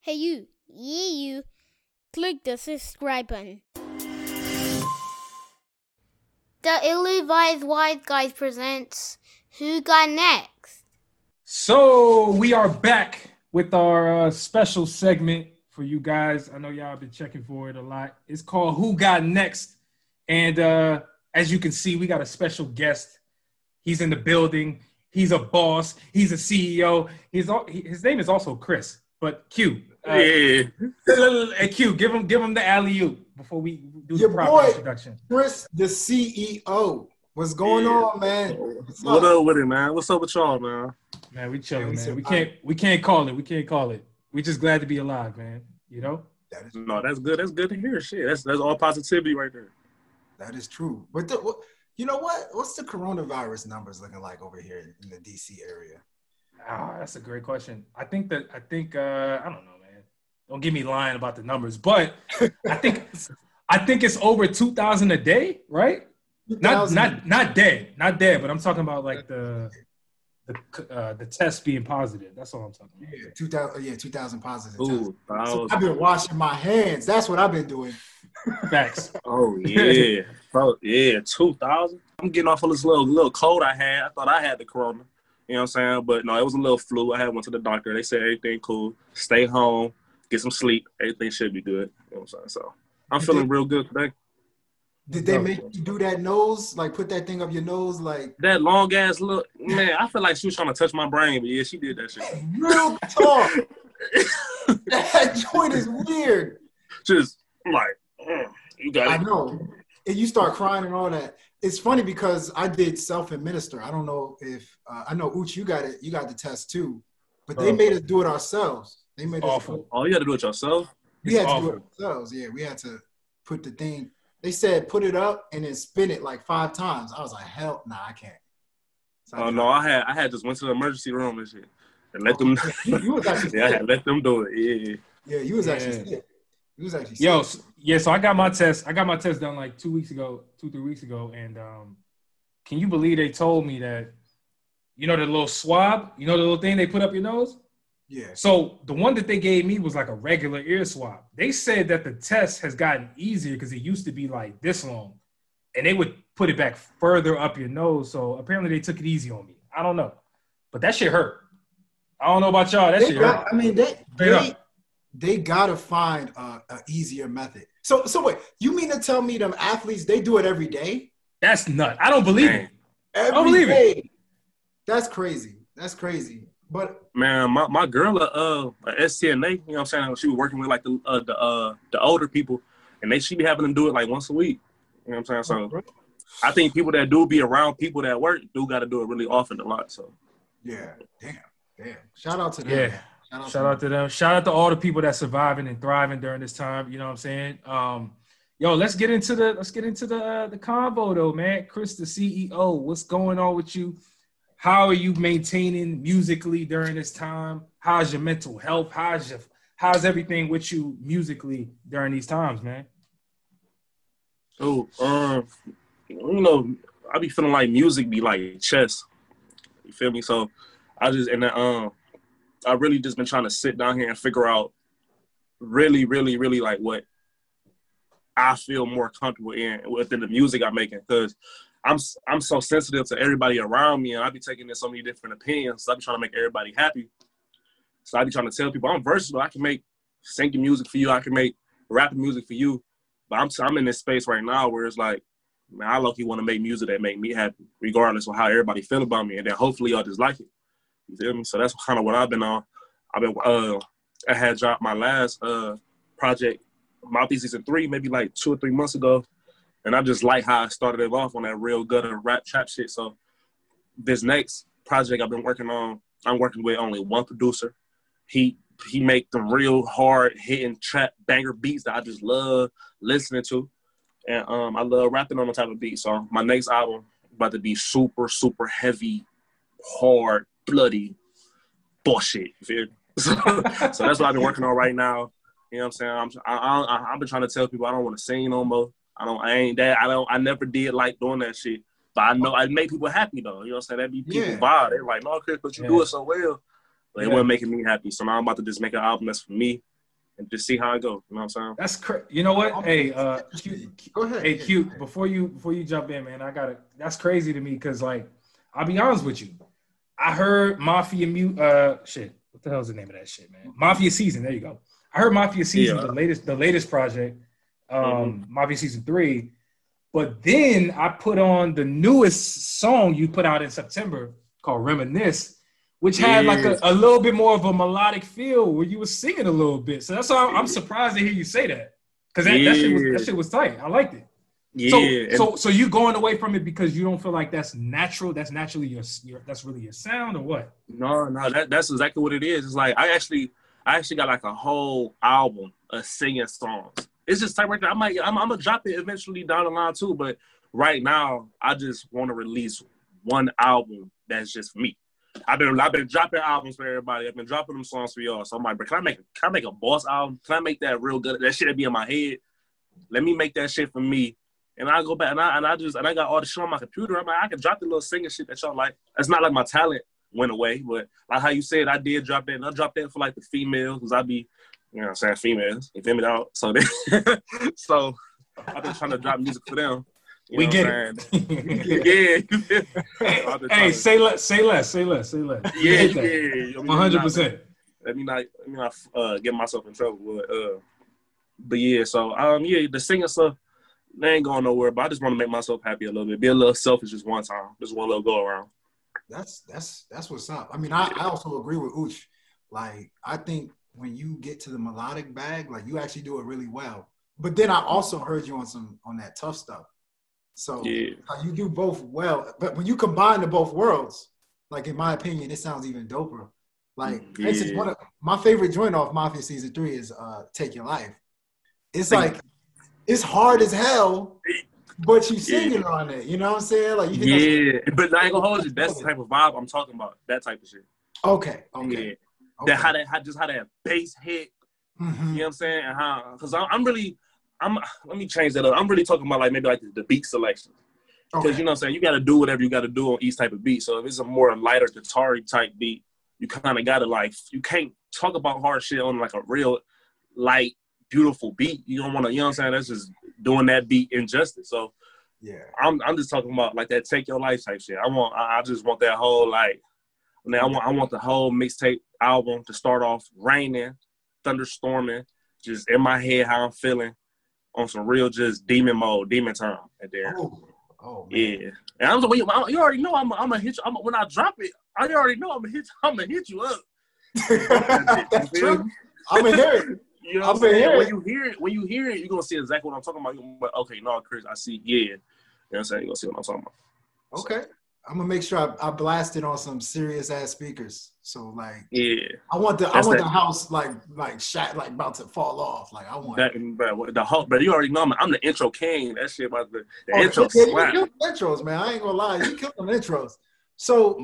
Hey you, yeah you, click the subscribe button. The Ill-Advised Wise Guys presents Who Got Next? So we are back with our special segment for you guys. I know y'all have been checking for it a lot. It's called Who Got Next? And as you can see, we got a special guest. He's in the building. He's a boss. He's a CEO. His name is also Chris. But Q, Q, give him the alley-oop before we do the proper introduction. Chris, the CEO. What's going on, man? What up with it, man? What's up with y'all, man? Man, we chilling, man. We can't call it. We just glad to be alive, man. You know? That's good. That's good to hear. Shit, that's all positivity right there. That is true. But you know what? What's the coronavirus numbers looking like over here in the DC area? That's a great question. I think I don't know, man. Don't get me lying about the numbers, but I think it's over 2,000 a day, right? Not dead, but I'm talking about like the test being positive. That's all I'm talking about. 2,000 positive. Ooh, so I've been washing my hands. That's what I've been doing. Facts. Oh yeah, bro. Yeah, 2,000. I'm getting off of this little cold I had. I thought I had the corona. You know what I'm saying? But no, it was a little flu. I had went to the doctor. They said everything cool. Stay home, get some sleep. Everything should be good. You know what I'm saying? So I'm feeling real good today. Did they make you do that nose? Like put that thing up your nose? Like that long ass look? Man, I feel like she was trying to touch my brain, but yeah, she did that shit. Real talk. That joint is weird. Just like, you got it. I know. And you start crying and all that. It's funny because I did self-administer. I don't know if I know Uch, you got it. You got the test too, but they made us do it ourselves. They made us. Awful. Oh, you had to do it yourself. We had to do it ourselves. Yeah, we had to put the thing. They said put it up and then spin it like 5 times. I was like, hell, nah, I can't. So I had just went to the emergency room and shit and let them. You was actually I had let them do it. Yeah, you was actually sick. You was actually sick. So I got my test. Done like 2 weeks ago, 2-3 weeks ago, and can you believe they told me that, you know, the little swab, you know, the little thing they put up your nose? Yeah. So the one that they gave me was like a regular ear swab. They said that the test has gotten easier because it used to be like this long, and they would put it back further up your nose. So apparently they took it easy on me. I don't know, but that shit hurt. I don't know about y'all. That shit hurt. I mean, they gotta find a easier method. So wait, you mean to tell me them athletes, they do it every day? That's nuts. I don't believe it. I don't believe it. That's crazy. But man, my girl at STNA, you know what I'm saying? She was working with like the older people, and she be having them do it like once a week. You know what I'm saying? So I think people that do be around people that work do got to do it really often a lot. So yeah, damn. Shout out to them. Yeah. Shout out to them. Shout out to all the people that's surviving and thriving during this time. You know what I'm saying? Let's get into the convo though, man. Chris, the CEO, what's going on with you? How are you maintaining musically during this time? How's your mental health? How's everything with you musically during these times, man? Oh, you know, I be feeling like music be like chess. You feel me? So I really just been trying to sit down here and figure out really, really, really like what I feel more comfortable within the music I'm making, because I'm so sensitive to everybody around me, and I be taking in so many different opinions. So I be trying to make everybody happy. So I be trying to tell people I'm versatile. I can make singing music for you. I can make rapping music for you. But I'm in this space right now where it's like, man, I low-key want to make music that make me happy, regardless of how everybody feel about me, and then hopefully y'all just like it. You feel me? So that's kind of what I've been on. I had dropped my last project, Mouthpiece Season 3, maybe like 2 or 3 months ago. And I just like how I started it off on that real gutter rap trap shit. So this next project I've been working on, I'm working with only one producer. He make them real hard hitting trap banger beats that I just love listening to. And I love rapping on the type of beat. So my next album about to be super, super heavy, hard, bloody bullshit. You feel me? So that's what I've been working on right now. You know what I'm saying? I've been trying to tell people I don't want to sing no more. I never did like doing that shit. But I know I make people happy though. You know what I'm saying? That be people vibe. They're like, no, Chris, but you do it so well. But it wasn't making me happy. So now I'm about to just make an album that's for me. and just see how it goes. You know what I'm saying? That's crazy. You know what? Hey, Go ahead. hey, Cute. Before you jump in, man, that's crazy to me because, like, I'll be honest with you. I heard Mafia shit. What the hell is the name of that shit, man? Mafia Season. There you go. I heard Mafia Season, the latest project, Mafia Season 3. But then I put on the newest song you put out in September called Reminisce, which had like a little bit more of a melodic feel where you were singing a little bit. So that's why I'm surprised to hear you say that. Because that shit was tight. I liked it. Yeah. So you going away from it because you don't feel like that's natural? That's naturally that's really your sound or what? No, that's exactly what it is. It's like I actually got like a whole album of singing songs. It's just type right there. I'm gonna drop it eventually down the line too, but right now I just want to release one album that's just for me. I've been dropping albums for everybody. I've been dropping them songs for y'all. So I'm like, bro, can I make a boss album? Can I make that real good? That shit that be in my head. Let me make that shit for me. And I go back and I got all the shit on my computer. I'm like, I can drop the little singing shit that y'all like. It's not like my talent went away, but like how you said, I did drop that. And I dropped that for like the females, because I be, you know what I'm saying, females. You feel me out? So so I've been trying to drop music for them. We get it. Yeah. Hey, say less. Yeah. 100%. Let me not get myself in trouble. But yeah, so the singing stuff, they ain't going nowhere. But I just want to make myself happy a little bit. Be a little selfish just one time. Just one little go around. That's what's up. I mean, I also agree with Ooch. Like, I think when you get to the melodic bag, like, you actually do it really well. But then I also heard you on that tough stuff. So you do both well. But when you combine the both worlds, like, in my opinion, it sounds even doper. Like, for instance, one of my favorite joint off Mafia Season 3 is Take Your Life. It's like, it's hard as hell, but you singing on it. You know what I'm saying? Like, but I ain't gonna hold you. That's the type of vibe I'm talking about. That type of shit. Okay. Yeah. Okay. That how that bass hit. Mm-hmm. You know what I'm saying? And how, because let me change that up. I'm really talking about like maybe like the beat selection. Because you know what I'm saying, you got to do whatever you got to do on each type of beat. So if it's a more lighter guitar type beat, you kind of got to like, you can't talk about hard shit on like a real light, beautiful beat. You don't want to, you know what I'm saying? That's just doing that beat injustice. So yeah, I'm just talking about like that Take Your Life type shit. I just want that whole like, I want the whole mixtape album to start off raining, thunderstorming, just in my head how I'm feeling on some real just demon mode, demon time at there. Oh man. Yeah. And you already know I'm gonna hit you. When I drop it, I already know I'm gonna hit you up. That's true. I'm gonna hear it. You know what I'm saying? When you hear it, you're gonna see exactly what I'm talking about. You're gonna be like, okay, no, Chris, I see. Yeah. You know what I'm saying? You're gonna see what I'm talking about. Okay. I'm gonna make sure I blast it on some serious ass speakers. So like, I want the house like shot, like about to fall off. Like, I want that. But you already know I'm the intro king. That shit about the intro slap. You kill intros, man. I ain't gonna lie, you kill them intros. So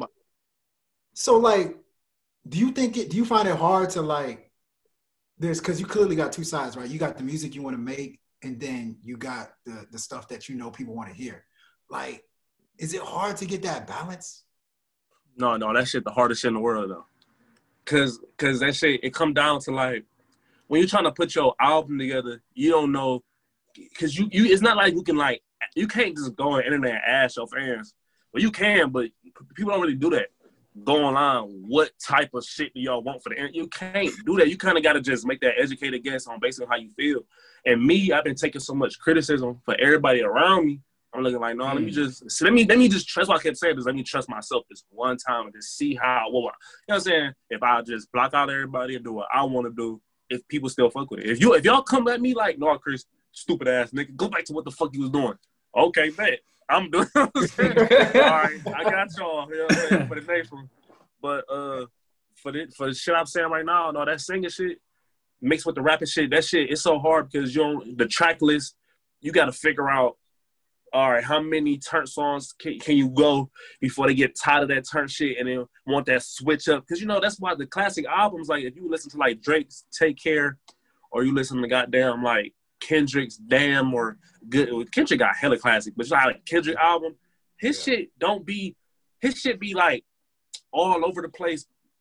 like, do you find it hard to like, because you clearly got two sides, right? You got the music you want to make, and then you got the stuff that you know people want to hear. Like, is it hard to get that balance? No, that shit the hardest shit in the world though. Cause that shit, it come down to like, when you're trying to put your album together, you don't know, cause you it's not like you can't just go on the internet and ask your fans. Well, you can, but people don't really do that. Go online, what type of shit do y'all want for the internet? You can't do that. You kind of got to just make that educated guess on based on how you feel. And me, I've been taking so much criticism for everybody around me. I'm looking like, no, let me just trust what I kept saying is let me trust myself this one time and just see how, you know what I'm saying? If I just block out everybody and do what I want to do, if people still fuck with it. If y'all come at me like, no, Chris, stupid ass nigga, go back to what the fuck you was doing. Okay, bet. I'm doing what I'm saying. All right, I got y'all, you know what I'm saying, for the next one. But for the shit I'm saying right now, no, that singing shit mixed with the rapping shit, that shit, it's so hard because the track list, you got to figure out, all right, how many turn songs can you go before they get tired of that turn shit and then want that switch up? Because, you know, that's why the classic albums, like, if you listen to, like, Drake's Take Care or you listen to goddamn, like, Kendrick's Damn or good. Kendrick got hella classic, but it's like Kendrick album, his shit be, like, all over the place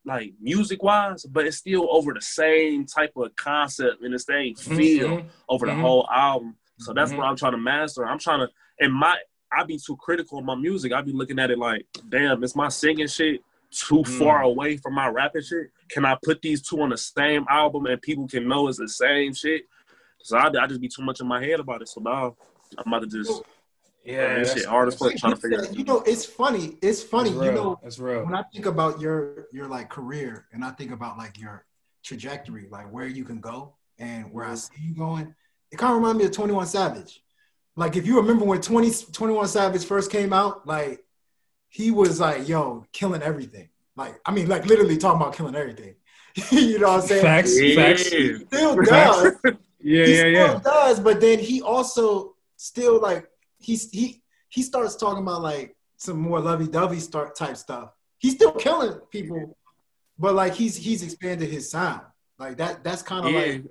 like music wise, but it's still over the same type of concept and the same feel over the whole album. So that's what I'm trying to master. I'm trying to, I be too critical of my music. I be looking at it like, damn, is my singing shit too far away from my rapping shit? Can I put these two on the same album and people can know it's the same shit? So I just be too much in my head about it. So now I'm about to just shit hard as fuck trying to figure it out. You know, it's funny. It's funny. That's real. You know, that's real. When I think about your like career and I think about like your trajectory, like where you can go and where I see you going, it kind of reminds me of 21 Savage. Like if you remember when 21 Savage first came out, like he was like, yo, killing everything. Like, I mean, like literally talking about killing everything. You know what I'm saying? Facts. He still does. He still does, but then he also still like he starts talking about like some more lovey-dovey type stuff. He's still killing people, but like he's expanded his sound. Like that's kind of like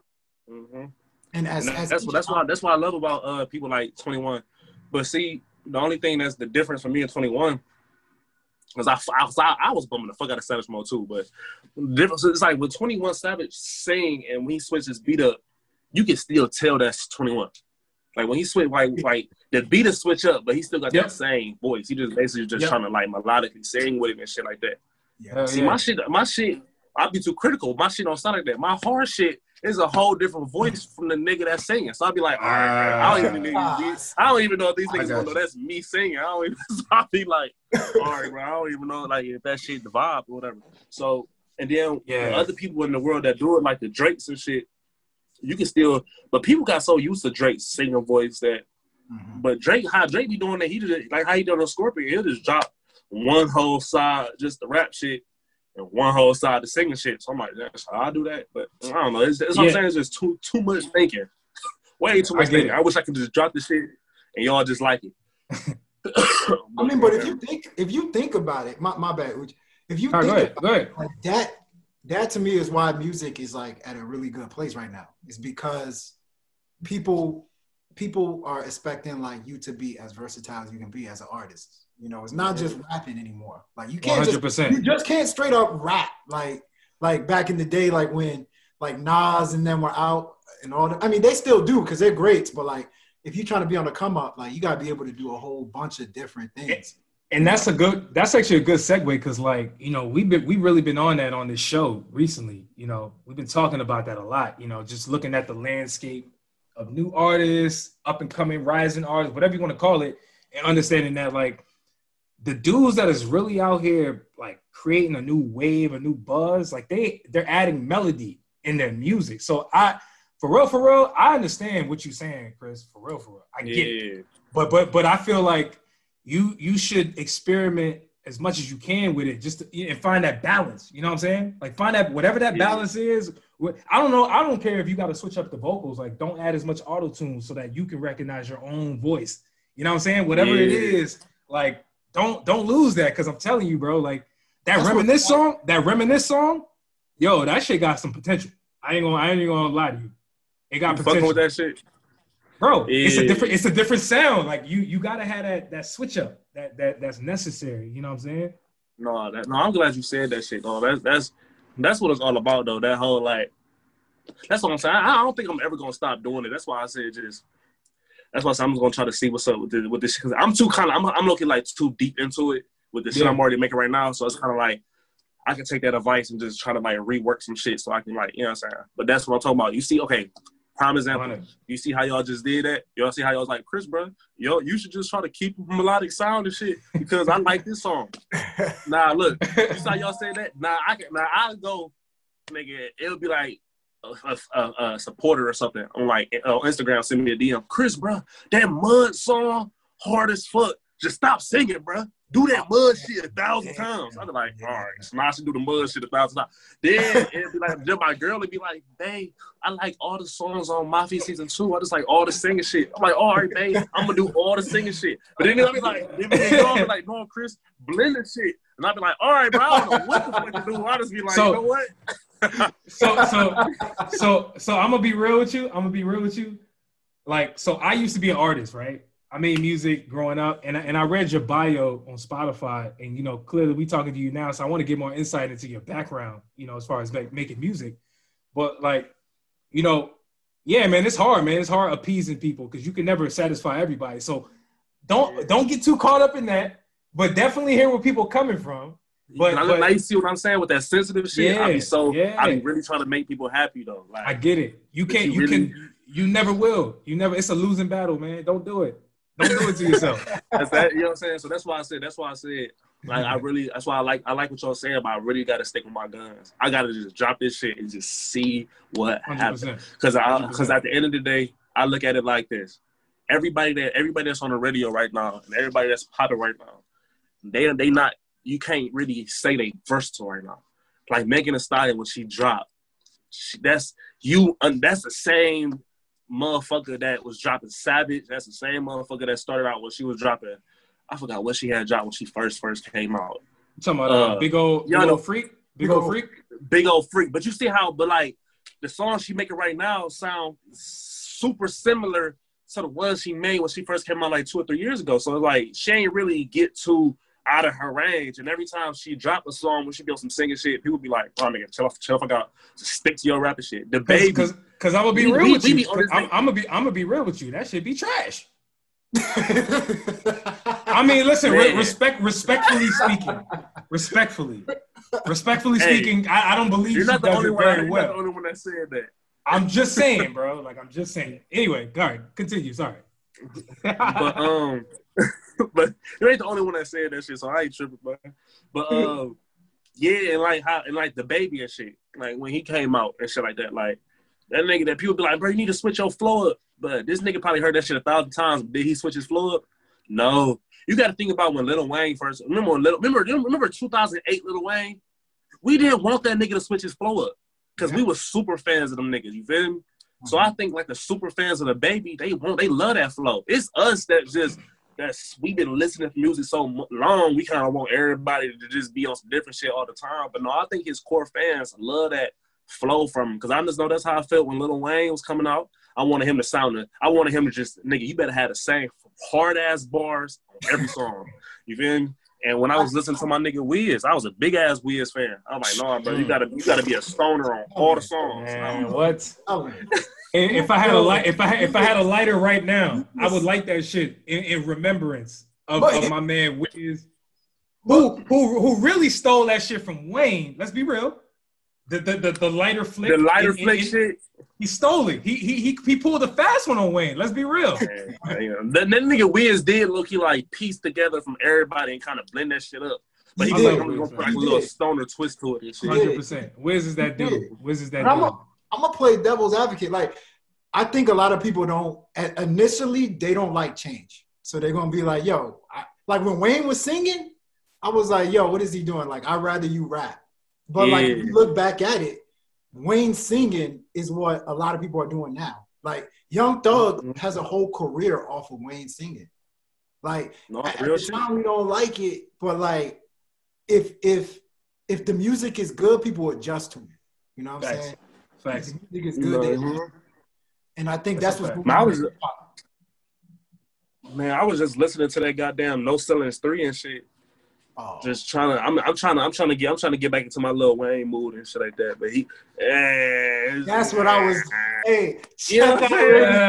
and that's what I love about people like 21. But see, the only thing that's the difference for me and 21 because I was bumming the fuck out of Savage Mode too, but the difference is like with 21 Savage sing and when he switches beat up, you can still tell that's 21. Like when he switch, like the beat will switch up, but he still got that same voice. He just basically trying to like melodically sing with it and shit like that. Yeah. See, my shit, I'd be too critical. My shit don't sound like that. My hard shit is a whole different voice from the nigga that's singing. So I'd be like, all right, I don't even know if these niggas gonna know that's me singing. I don't even. So I'd be like, all right, bro, I don't even know like if that shit the vibe or whatever. So and then the other people in the world that do it like the Drakes and shit. You can still, but people got so used to Drake's singing voice that, but how Drake be doing that, he just, like how he done on Scorpion, he'll just drop one whole side, just the rap shit, and one whole side the singing shit. So I'm like, that's how I do that, but I don't know. It's what I'm saying is just too much thinking. Way too much thinking. I wish I could just drop the shit and y'all just like it. I mean, but if you think about it, my bad, Uch. If you think about it, like that to me is why music is like at a really good place right now. It's because people are expecting like you to be as versatile as you can be as an artist. You know, it's not just rapping anymore. Like you can't 100%. You just can't straight up rap like back in the day, like when like Nas and them were out and all that. I mean, they still do because they're greats, but like if you're trying to be on the come up, like you gotta be able to do a whole bunch of different things. And that's actually a good segue because, like, you know, we've really been on that on this show recently. You know, we've been talking about that a lot. You know, just looking at the landscape of new artists, up and coming, rising artists, whatever you want to call it, and understanding that like the dudes that is really out here like creating a new wave, a new buzz, like they're adding melody in their music. So for real, I understand what you're saying, Chris. For real, I get it. But I feel like. You should experiment as much as you can with it and find that balance. You know what I'm saying? Like find that whatever that balance is. I don't know. I don't care if you got to switch up the vocals. Like don't add as much auto-tune so that you can recognize your own voice. You know what I'm saying? Whatever it is, like don't lose that because I'm telling you, bro. Like that Reminisce song, yo, that shit got some potential. I ain't gonna lie to you. It got potential. Fucking with that shit. Bro, it's a different sound. Like you gotta have that switch up that's necessary. You know what I'm saying? No, I'm glad you said that shit. No, that's what it's all about though. That whole like, that's what I'm saying. I don't think I'm ever gonna stop doing it. That's why I said that's why I said I'm just gonna try to see what's up with this because I'm looking like too deep into it with the shit I'm already making right now. So it's kind of like I can take that advice and just try to like rework some shit so I can like, you know what I'm saying? But that's what I'm talking about. You see, okay. Prime example. You see how y'all just did that? Y'all see how y'all was like, Chris, bro, you should just try to keep a melodic sound and shit because I like this song. Nah, look, you saw y'all say that? I'll go, nigga, it'll be like a supporter or something on like on Instagram, send me a DM. Chris, bro, that Mud song, hard as fuck. Just stop singing, bro. Do that Mud shit 1,000 times. I'd be like, all right, so now I should do the Mud shit 1,000 times. Then it'd be like, then my girl would be like, babe, I like all the songs on Mafia Season 2. I just like all the singing shit. I'm like, all right, babe, I'm gonna do all the singing shit. But then they'll be like, no, Chris, blend the shit. And I'd be like, all right, bro, I don't know what the fuck to do. I'll just be like, you know what? So I'm gonna be real with you. Like, so I used to be an artist, right? I made music growing up, and I read your bio on Spotify, and you know, clearly we talking to you now, so I want to get more insight into your background, you know, as far as making music. But like, you know, yeah, man, it's hard, man. It's hard appeasing people because you can never satisfy everybody. So don't get too caught up in that, but definitely hear where people coming from. But now you see what I'm saying with that sensitive shit. Yeah, I be really trying to make people happy though. Like, I get it. You never will. It's a losing battle, man. Don't do it. Don't do it to yourself. You know what I'm saying? So that's why I said, like, that's why I like what y'all saying, but I really got to stick with my guns. I got to just drop this shit and just see what happens. Because at the end of the day, I look at it like this. Everybody that's on the radio right now and everybody that's popping right now, they not, you can't really say they versatile right now. Like Megan Thee Stallion, when she dropped, that's the same motherfucker that was dropping Savage. That's the same motherfucker that started out when she was dropping. I forgot what she had dropped when she first came out. You talking about Big Old Freak? Big Old Freak. But you see how, the songs she making right now sound super similar to the ones she made when she first came out like 2 or 3 years ago. So it's like she ain't really get too out of her range. And every time she drop a song when she be on some singing shit, people be like, "Oh, nigga, chill off, I got to stick to your rapping shit." The baby, because I'm gonna be real with you. I'm gonna be real with you. That shit be trash. I mean, listen, respectfully speaking, I don't believe you're not she does it very well. You're not the only one that said that. I'm just saying, bro. Like, I'm just saying. Anyway, go ahead. Continue. Sorry. But you ain't the only one that said that shit, so I ain't tripping, bro. But yeah, and like the baby and shit, like when he came out and shit like that, like that nigga that people be like, bro, you need to switch your flow up. But this nigga probably heard that shit 1,000 times. Did he switch his flow up? No. You got to think about when Lil Wayne first. Remember 2008 Lil Wayne? We didn't want that nigga to switch his flow up because we were super fans of them niggas. You feel me? Mm-hmm. So I think like the super fans of the baby, they love that flow. It's us we've been listening to music so long. We kind of want everybody to just be on some different shit all the time. But no, I think his core fans love that flow from him because I just know that's how I felt when Lil Wayne was coming out. I wanted him to just, nigga, you better have the same hard-ass bars on every song. You feel me? And when I was listening to my nigga Wiz, I was a big-ass Wiz fan. I was like, no, bro, you gotta be a stoner on all the songs. Man, what? If I had a lighter right now, I would light that shit in remembrance of my man Wiz, who really stole that shit from Wayne. Let's be real. The lighter flick. The lighter flick shit. He stole it. He pulled a fast one on Wayne. Let's be real. That nigga Wiz did look like piece together from everybody and kind of blend that shit up. But he was gonna put like a little stoner twist to it and shit. 100%. Wiz is that dude. I'm gonna play devil's advocate. Like, I think a lot of people they don't like change. So they're gonna be like, yo, like when Wayne was singing, I was like, yo, what is he doing? Like, I'd rather you rap. But like, if you look back at it, Wayne singing is what a lot of people are doing now. Like, Young Thug has a whole career off of Wayne singing. Like, at the time we don't like it, but like, if the music is good, people adjust to it. You know what I'm saying? Facts. If the music is good, and I think that's what's going on. Man, I was just listening to that goddamn No Ceilings 3 and shit. Oh. Just trying to get back into my Lil Wayne mood and shit like that. But that's what I was. Hey, you know what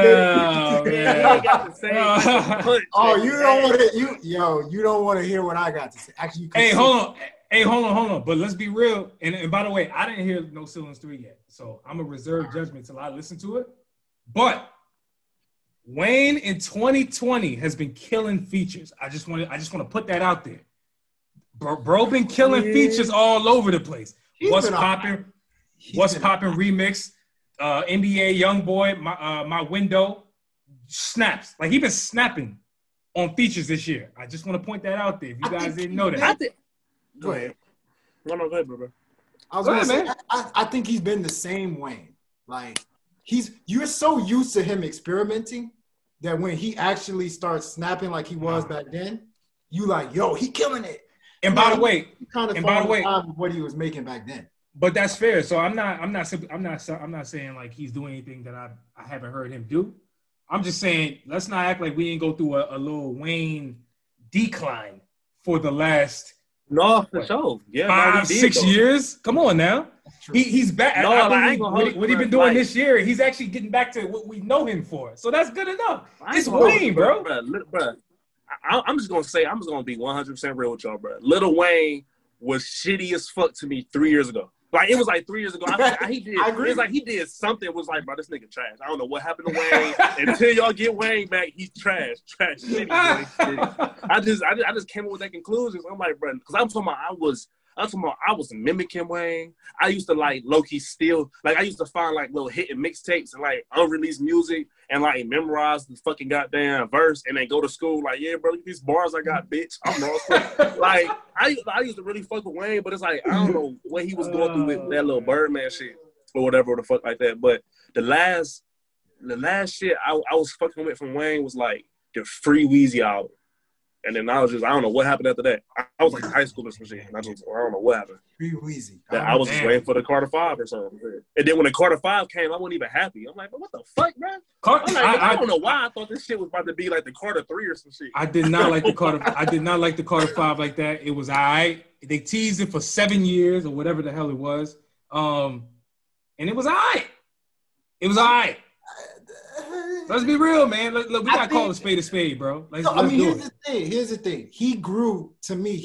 I'm saying? You don't want to. You don't want to hear what I got to say. Actually, hold on. But let's be real. And by the way, I didn't hear No Ceilings 3 yet, so I'm a reserve judgment till I listen to it. But Wayne in 2020 has been killing features. I just want to put that out there. Bro been killing features all over the place. What's popping remix, NBA Youngboy, my window, snaps. Like, he been snapping on features this year. I just want to point that out there. If you guys didn't know that. Go ahead. No, go ahead, bro. I was gonna say, I think he's been the same Wayne. Like, you're so used to him experimenting that when he actually starts snapping like he was back then, you like, yo, he killing it. And by the way, what he was making back then. But that's fair. So I'm not saying like he's doing anything that I haven't heard him do. I'm just saying, let's not act like we ain't go through a Lil Wayne decline for the last No, for sure. Yeah, 5-6 years. Come on now. He's back. No, I ain't gonna what, hold what he been doing this year, he's actually getting back to what we know him for. So that's good enough. It's Wayne, bro. I'm just gonna be 100% real with y'all, bro. Lil Wayne was shitty as fuck to me 3 years ago. Like, it was like 3 years ago. He did. I agree. It was like he did something. It was like, bro, this nigga trash. I don't know what happened to Wayne. Until y'all get Wayne back, he's trash, shitty. Shitty. I just came up with that conclusion. I'm like, bro, because I'm talking about I was mimicking Wayne. I used to like low-key steal, like I used to find like little hidden mixtapes and like unreleased music and like memorize the fucking goddamn verse and then go to school like, yeah, bro, look at these bars I got, bitch. I'm wrong. Like I used to really fuck with Wayne, but it's like I don't know what he was going through with that little Birdman shit or whatever the fuck like that. But the last shit I was fucking with from Wayne was like the Free Weezy album. And then I don't know what happened after that. I was like in high school or some shit. And I don't know what happened. Free Weezy. I was just waiting for the Carter 5 or something. And then when the Carter 5 came, I wasn't even happy. I'm like, what the fuck, man? I don't know why I thought this shit was about to be like the Carter 3 or some shit. I did not like the Carter 5 like that. It was all right. They teased it for 7 years or whatever the hell it was. And it was all right. It was all right. Let's be real, man. Look, we got to call a spade, bro. Here's the thing. He grew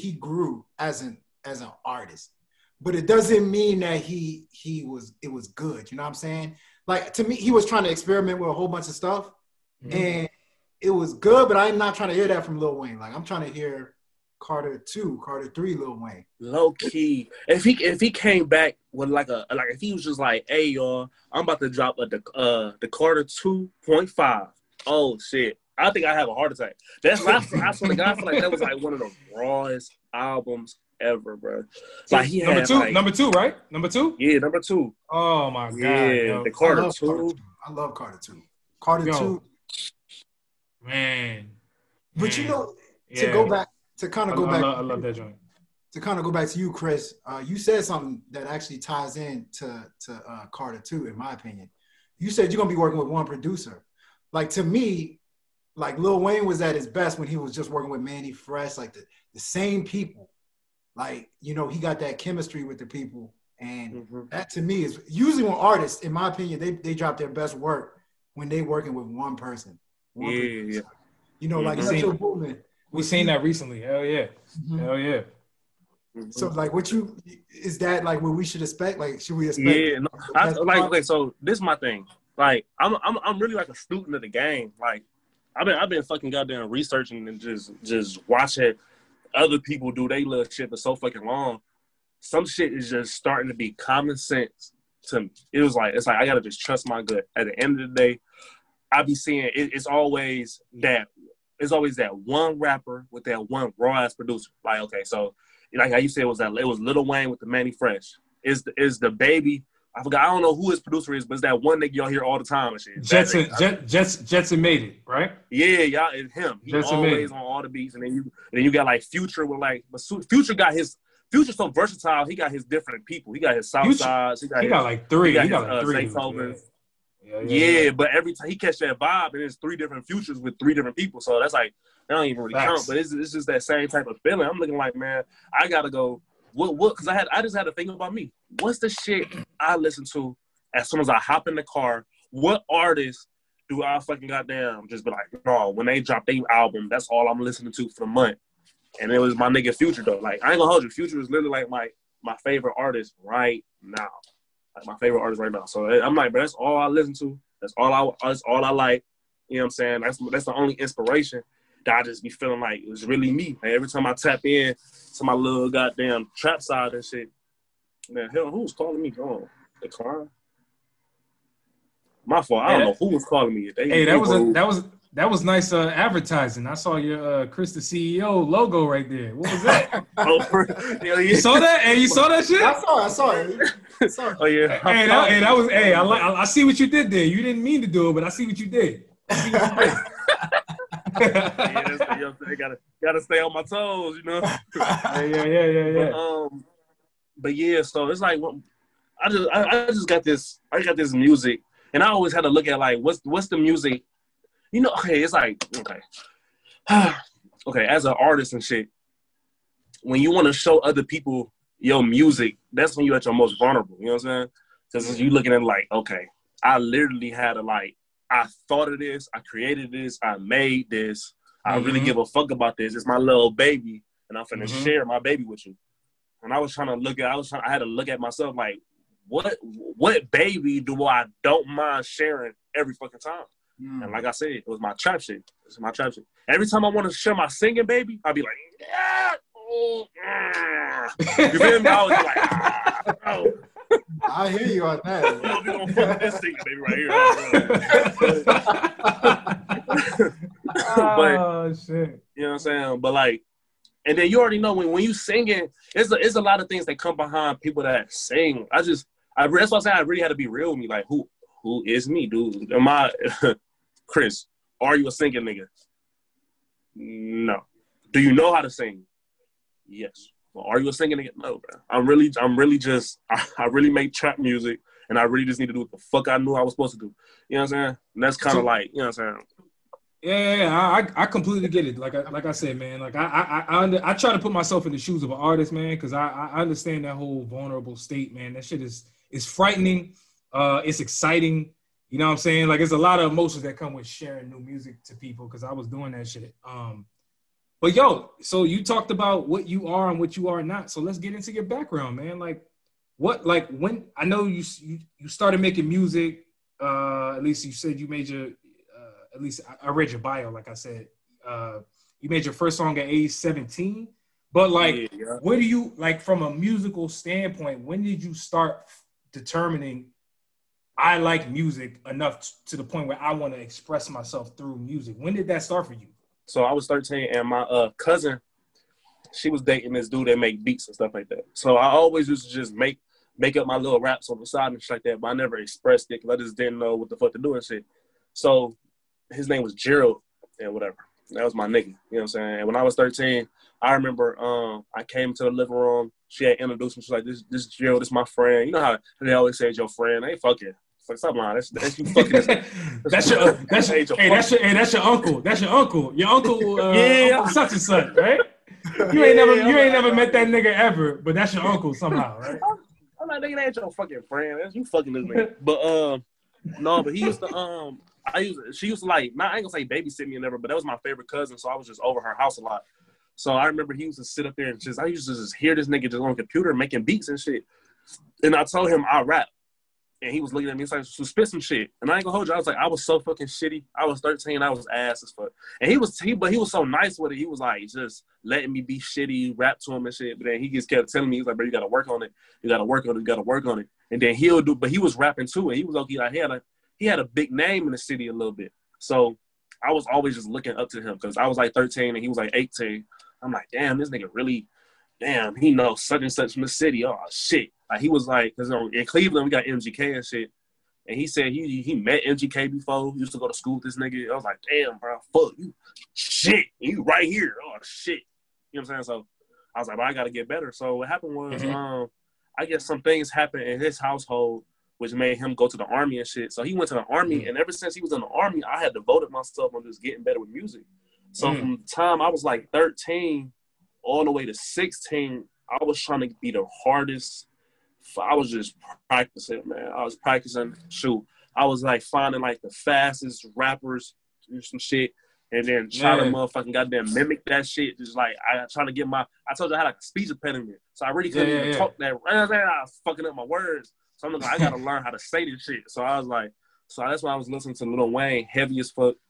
as an artist, but it doesn't mean that it was good. You know what I'm saying? Like, to me, he was trying to experiment with a whole bunch of stuff, and it was good. But I'm not trying to hear that from Lil Wayne. Like, I'm trying to hear Carter 2, Carter 3, Lil Wayne. Low key. If he came back with if he was just like, hey y'all, I'm about to drop the Carter 2.5. Oh shit. I think I have a heart attack. That's I swear to God, I feel like that was like one of the rawest albums ever, bro. Like he number two, right? Number 2? Yeah, number 2. Oh my God. Yeah, the Carter 2. I love Carter 2. Carter 2. Man. But you know, to go back. I love that joint. To kind of go back to you, Chris, you said something that actually ties in to Carter 2, in my opinion. You said you're going to be working with one producer. Like, to me, like Lil Wayne was at his best when he was just working with Mannie Fresh, like the same people. Like, you know, he got that chemistry with the people. And that, to me, is usually when artists, in my opinion, they drop their best work when they working with one person. Producer. You know, like Metro Boomin. We seen that recently. Hell yeah. Hell yeah. So, like, is that like what we should expect? Like, should we expect? Yeah, no, so this is my thing. Like, I'm really like a student of the game. Like, I've been fucking goddamn researching and just watching other people do their little shit for so fucking long. Some shit is just starting to be common sense to me. It's like I gotta just trust my gut. At the end of the day, I be seeing it's always that one rapper with that one raw ass producer. Like, okay, so like how you said it was Lil Wayne with the Mannie Fresh. Is the baby? I forgot. I don't know who his producer is, but it's that one nigga y'all hear all the time and shit. Jetson made it, right? Yeah, y'all, it's him. He's always on all the beats, and then you got like Future with like, but Future got his. Future's so versatile. He got his different people. He got his Southsides. He got like three. He got like 3. Yeah, but every time he catch that vibe, and it's 3 different Futures with 3 different people. So that's like, that don't even really count. But it's just that same type of feeling. I'm looking like, man, I gotta go. What? Because I just had to think about me. What's the shit I listen to as soon as I hop in the car? What artists do I fucking goddamn just be like, no, when they drop their album, that's all I'm listening to for the month. And it was my nigga Future though. Like, I ain't gonna hold you. Future is literally like my favorite artist right now. Like my favorite artist right now. So I'm like, bro, that's all I listen to. That's all I like. You know what I'm saying? That's the only inspiration that I just be feeling like it was really me. Like, every time I tap in to my little goddamn trap side and shit, man, hell, who's calling me? Oh, the car. My fault. I don't know who was calling me. That was nice advertising. I saw your Chris the CEO logo right there. What was that? You saw that? Hey, you saw that shit? I saw it. Oh yeah. That was. Hey, I see what you did there. You didn't mean to do it, but I see what you did. Gotta stay on my toes, you know. Yeah. But yeah, so it's like I just got this. I got this music, and I always had to look at like what's the music you know, okay, it's like, okay. Okay, as an artist and shit, when you want to show other people your music, that's when you're at your most vulnerable. You know what I'm saying? Because you looking at it like, okay, I literally had to like, I thought of this, I created this, I made this, I really give a fuck about this. It's my little baby, and I'm finna share my baby with you. And I was trying to look at, I had to look at myself like, what baby do I don't mind sharing every fucking time? And like I said, it was my trap shit. It's my trap shit. Every time I want to share my singing baby, I'd be like, yeah, oh, you feel me? I was like, oh. I hear you on that. We're gonna fuck this singing baby right here. Oh shit! You know what I'm saying? But like, and then you already know when you singing, it's a lot of things that come behind people that sing. That's why I say I really had to be real with me. Like, who is me, dude? Am I Chris? Are you a singing nigga? No. Do you know how to sing? Yes. Well, are you a singing nigga? No, bro. I really make trap music, and I really just need to do what the fuck I knew I was supposed to do. You know what I'm saying? And that's kind of like, you know what I'm saying? Yeah. I completely get it. Like I said, man. Like I try to put myself in the shoes of an artist, man, because I understand that whole vulnerable state, man. That shit is frightening. It's exciting. You know what I'm saying? Like, there's a lot of emotions that come with sharing new music to people, because I was doing that shit. But yo, so you talked about what you are and what you are not. So let's get into your background, man. Like, when I know you started making music. At least you said you made your. At least I read your bio. Like I said, you made your first song at age 17. But like, where do you, like, from a musical standpoint, when did you start determining I like music enough to the point where I want to express myself through music? When did that start for you? So I was 13, and my cousin, she was dating this dude that make beats and stuff like that. So I always used to just make up my little raps on the side and shit like that, but I never expressed it because I just didn't know what the fuck to do and shit. So his name was Gerald and whatever. That was my nigga. You know what I'm saying? And when I was 13, I remember I came to the living room. She had introduced me. She was like, this Gerald, this my friend. You know how they always say it's your friend. Hey, fuck it. Stop lying. That's you fucking. That's your uncle. That's your uncle. Your uncle, Uncle such and such, right? You ain't never met that nigga ever, but that's your uncle somehow, right? I'm like, nigga, that ain't your fucking friend. That's you fucking this nigga. But no, but he used to she used to like, I ain't gonna say babysit me or never, but that was my favorite cousin, so I was just over her house a lot. So I remember he used to sit up there and I used to just hear this nigga just on the computer making beats and shit. And I told him I rap. And he was looking at me, he's like, so spit some shit. And I ain't gonna hold you. I was like, I was so fucking shitty. I was 13, I was ass as fuck. And he was so nice with it. He was like, just letting me be shitty, rap to him and shit. But then he just kept telling me, he's like, bro, you gotta work on it. You gotta work on it. You gotta work on it. And then but he was rapping too. And he was okay. Like, he had a big name in the city a little bit. So I was always just looking up to him because I was like 13 and he was like 18. I'm like, damn, this nigga really, he knows such and such from the city. Oh, shit. Like, he was like, because in Cleveland, we got MGK and shit. And he said he met MGK before. He used to go to school with this nigga. I was like, damn, bro, fuck you. Shit. You right here. Oh, shit. You know what I'm saying? So I was like, I got to get better. So what happened was, I guess some things happened in his household which made him go to the army and shit. So he went to the army, and ever since he was in the army, I had devoted myself on just getting better with music. So from the time I was like 13 all the way to 16, I was trying to be the hardest. I was just practicing, man. I was practicing. Shoot, I was like finding like the fastest rappers, do some shit, and then try to motherfucking goddamn mimic that shit. Just like I trying to get I told you I had like a speech impediment, so I really couldn't even talk that. I was fucking up my words. So I'm like, I gotta learn how to say this shit. So I was like, so that's why I was listening to Lil Wayne, heavy as fuck.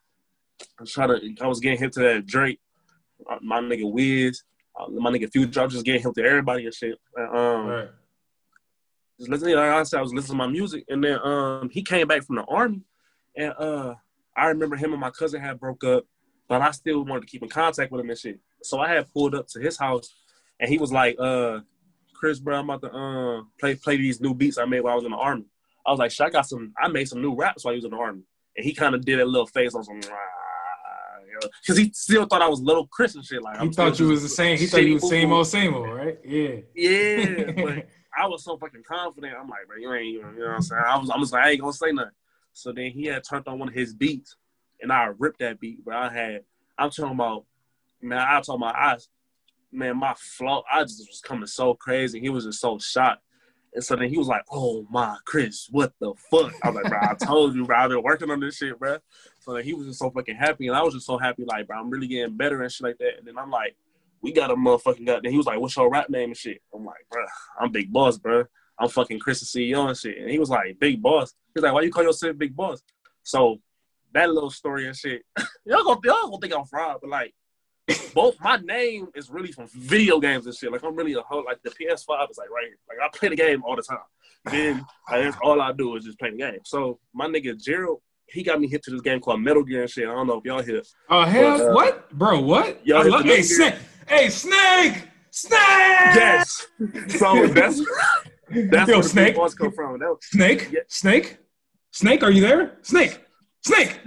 I was getting hip to that Drake, my nigga Wiz, my nigga Future. I was just getting hip to everybody and shit. Right. Just listening, like I said, I was listening to my music, and then he came back from the army, and I remember him and my cousin had broke up, but I still wanted to keep in contact with him and shit. So I had pulled up to his house, and he was like, Chris, bro, I'm about to play these new beats I made while I was in the army. I was like, shit, I made some new raps while he was in the army. And he kind of did that little face on some, because he still thought I was little Chris and shit. Like, he thought you was the same. He thought you was same old, right? Yeah. Yeah, but I was so fucking confident. I'm like, bro, you know what I'm saying? I'm just like, I ain't gonna say nothing. So then he had turned on one of his beats, and I ripped that beat, bro. I'm talking about, man, my flow, I just was coming so crazy. He was just so shocked. And so then he was like, oh my, Chris, what the fuck? I was like, bro, I told you, bro, I've been working on this shit, bro. So then he was just so fucking happy. And I was just so happy, like, bro, I'm really getting better and shit like that. And then I'm like, we got a motherfucking guy. Then he was like, what's your rap name and shit? I'm like, bro, I'm Big Boss, bro. I'm fucking Chris the CEO and shit. And he was like, Big Boss. He's like, why you call yourself Big Boss? So that little story and shit, y'all gonna think I'm fraud, but like, both my name is really from video games and shit. Like I'm really a whole like the PS5 is like right here. Like I play the game all the time. Then like, that's all I do is just play the game. So my nigga Gerald, he got me hit to this game called Metal Gear and shit. I don't know if y'all hear. Oh hell, what, bro? What? Y'all hit Hey, Snake! Hey, Snake! Yes. So that's where the Snake. Big Boss come from. Snake? Yeah. Snake, are you there? Snake! Snake!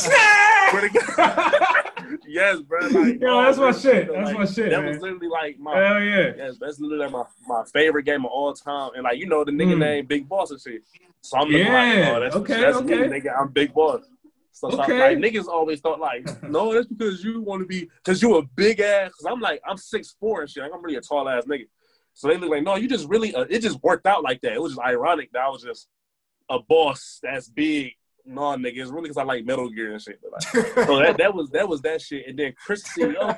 Yes, bro. Like, yo, that's my shit. Like, that's my shit. That man. was literally like my hell yeah. Yes, that's literally like my favorite game of all time. And like you know the nigga named Big Boss and shit. So I'm looking like, oh, that's okay. me, nigga. I'm Big Boss. So like niggas always thought like, no, that's because you want to be, because you a big ass. Because I'm like, I'm 6'4" and shit. Like, I'm really a tall ass nigga. So they look like, no, you just really, it just worked out like that. It was just ironic that I was just a boss that's big. No, nigga, it's really because I like Metal Gear and shit. But like, so that was that shit. And then Chris CEO,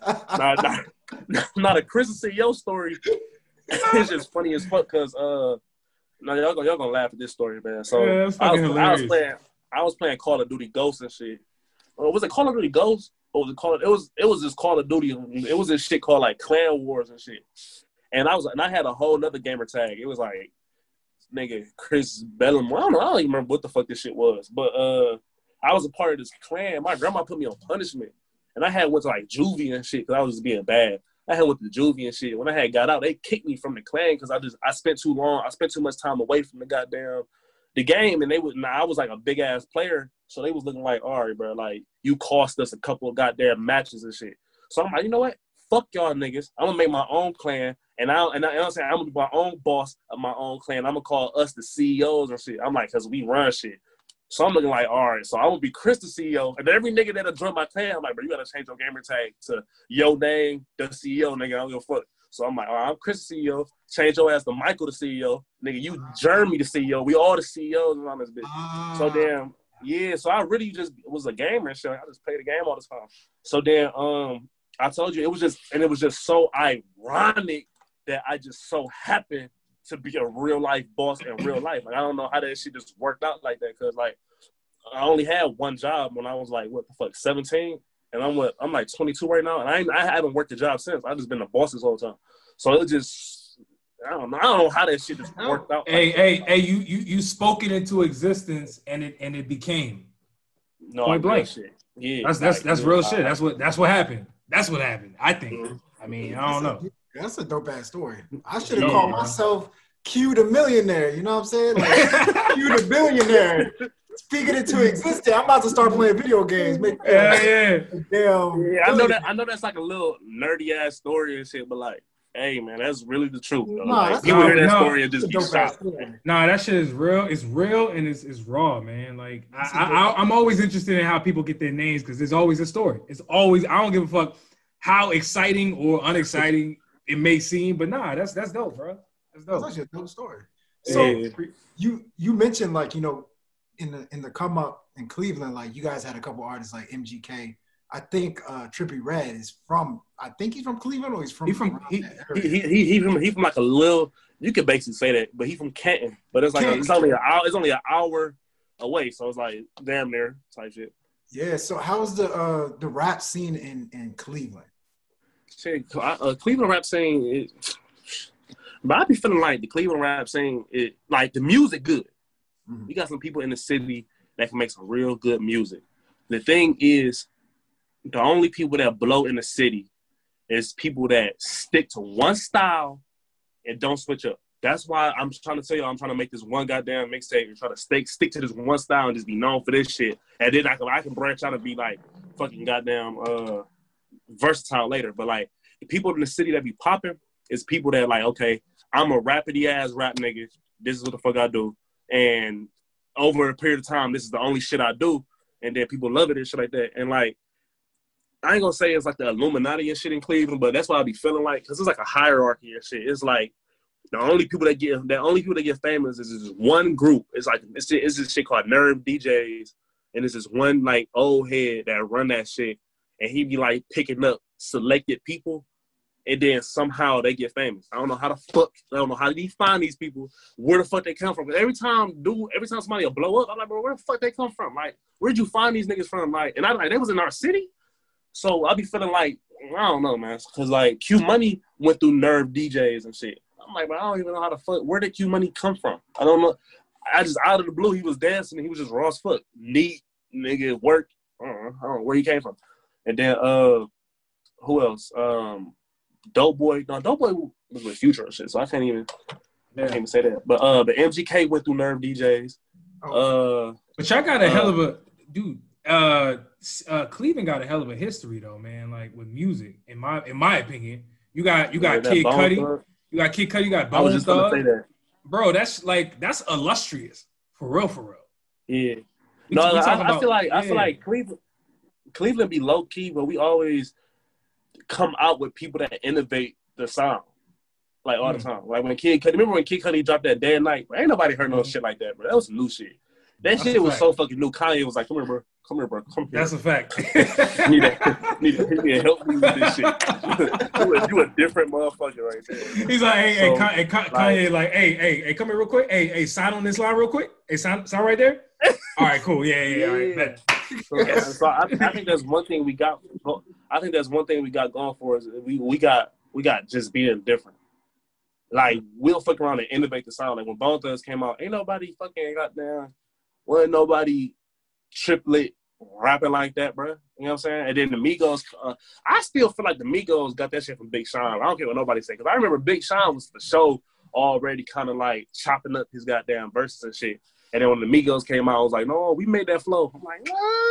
not a Chris CEO story. It's just funny as fuck because y'all gonna laugh at this story, man. So yeah, I was playing Call of Duty Ghosts and shit. Was it Call of Duty Ghosts? Or was it Call of, it was just Call of Duty. It was this shit called like Clan Wars and shit. And I had a whole nother gamer tag. It was like nigga Chris Bellamore. I don't even remember what the fuck this shit was. But I was a part of this clan. My grandma put me on punishment. And I had went to like juvie and shit because I was just being bad. I had went to juvie and shit. When I had got out, they kicked me from the clan because I spent too much time away from the game, and I was like a big ass player, so they was looking like, all right, bro, like you cost us a couple of goddamn matches and shit. So I'm like, you know what? Fuck y'all niggas. I'm gonna make my own clan, and I'm saying I'm gonna be my own boss of my own clan. I'm gonna call us the CEOs and shit. I'm like, cause we run shit. So I'm looking like, all right, so I'm gonna be Chris the CEO, and every nigga that'll join my clan, I'm like, bro, you gotta change your gamer tag to your name, the CEO, nigga. I don't give a fuck. So I'm like, all right, I'm Chris the CEO. Change your ass to Michael the CEO. Nigga, you Jeremy the CEO. We all the CEOs around this bitch. So damn, yeah. So I really just was a gamer and shit. I just played the game all the time. So then I told you it was just so ironic that I just so happened to be a real life boss in real life. Like I don't know how that shit just worked out like that, cause like I only had one job when I was like 17. And I'm like 22 right now, and I haven't worked a job since. I've just been the boss this whole time. So it just, I don't know how that shit just worked out. Hey, you spoke it into existence, and it became. No, point blank. Shit. Yeah, that's real shit. That's what happened. That's what happened. I think. Mm-hmm. I mean, I don't know. That's a dope ass story. I should have called myself Q the Millionaire. You know what I'm saying? Like Q the Billionaire. Speaking it into existence, I'm about to start playing video games. Yeah, I know that's like a little nerdy ass story and shit, but like, hey man, that's really the truth. People hear that story and just be shocked. Nah, that shit is real. It's real and it's raw, man. Like I'm always interested in how people get their names because there's always a story. It's always, I don't give a fuck how exciting or unexciting it may seem, but nah, that's dope, bro. That's dope. That's actually a dope story. So you mentioned like, you know, in the come up in Cleveland, like you guys had a couple artists like MGK. I think Trippie Redd is from. I think he's from Cleveland, or he's from. He's from like a little. You could basically say that, but he's from Canton. But it's like it's only an hour away, so it's like damn near type shit. Yeah. So how's the rap scene in Cleveland? Shit, Cleveland rap scene. But I be feeling like the Cleveland rap scene, like the music good. Mm-hmm. You got some people in the city that can make some real good music. The thing is, the only people that blow in the city is people that stick to one style and don't switch up. That's why I'm trying to tell you, I'm trying to make this one goddamn mixtape and try to stick to this one style and just be known for this shit. And then I can branch out and be like fucking goddamn versatile later. But like the people in the city that be popping is people that like, okay, I'm a rapidy ass rap nigga. This is what the fuck I do. And over a period of time, this is the only shit I do. and then people love it and shit like that. And like, I ain't gonna say it's like the Illuminati and shit in Cleveland, but that's what I be feeling like, because it's like a hierarchy and shit. It's like the only people that get famous is this one group. It's like it's this shit called Nerve DJs, and it's this one like old head that run that shit, and he be like picking up selected people, and then somehow they get famous. I don't know how they find these people, where the fuck they come from. Every time somebody will blow up, I'm like, bro, where the fuck they come from? Like, where'd you find these niggas from? Like, and I like they was in our city. So I be feeling like, I don't know, man. Because, like, Q Money went through Nerve DJs and shit. I'm like, but I don't even know how the fuck, where did Q Money come from? I don't know. I just, out of the blue, he was dancing and he was just raw as fuck. Neat, nigga, work. I don't know where he came from. And then, who else? Dope Boy. No, Dope Boy was with Future and shit, so I can't even say that. But MGK went through Nerve DJs. But y'all got a hell of a, dude. Cleveland got a hell of a history though, man. Like with music, in my opinion, you got Kid Cudi, you got Bone Thug. Bro, that's illustrious for real. Yeah. I feel like Cleveland be low key, but we always come out with people that innovate the sound. Like all the time. Like when Kid Cudi, remember when Kid Cudi dropped that Day and Night? Ain't nobody heard no shit like that, bro. That was some new shit. That shit was so fucking new. Kanye was like, come here, bro. Come here. That's a fact. need to help me with this shit. you a different motherfucker right there. He's like, Kanye, like, hey, come here real quick. Hey, sign on this line real quick. Hey, sign right there. All right, cool. Yeah. All right, bet. So I think that's one thing we got. I think that's one thing we got going for us. We got just being different. Like we'll fuck around and innovate the sound. Like when Bone Thugs came out, ain't nobody fucking got down. Wasn't nobody triplet rapping like that, bro. You know what I'm saying? And then the Migos, I still feel like the Migos got that shit from Big Sean. I don't care what nobody say, because I remember Big Sean was for sure already kind of like chopping up his goddamn verses and shit. And then when the Migos came out, I was like, no, we made that flow. I'm like,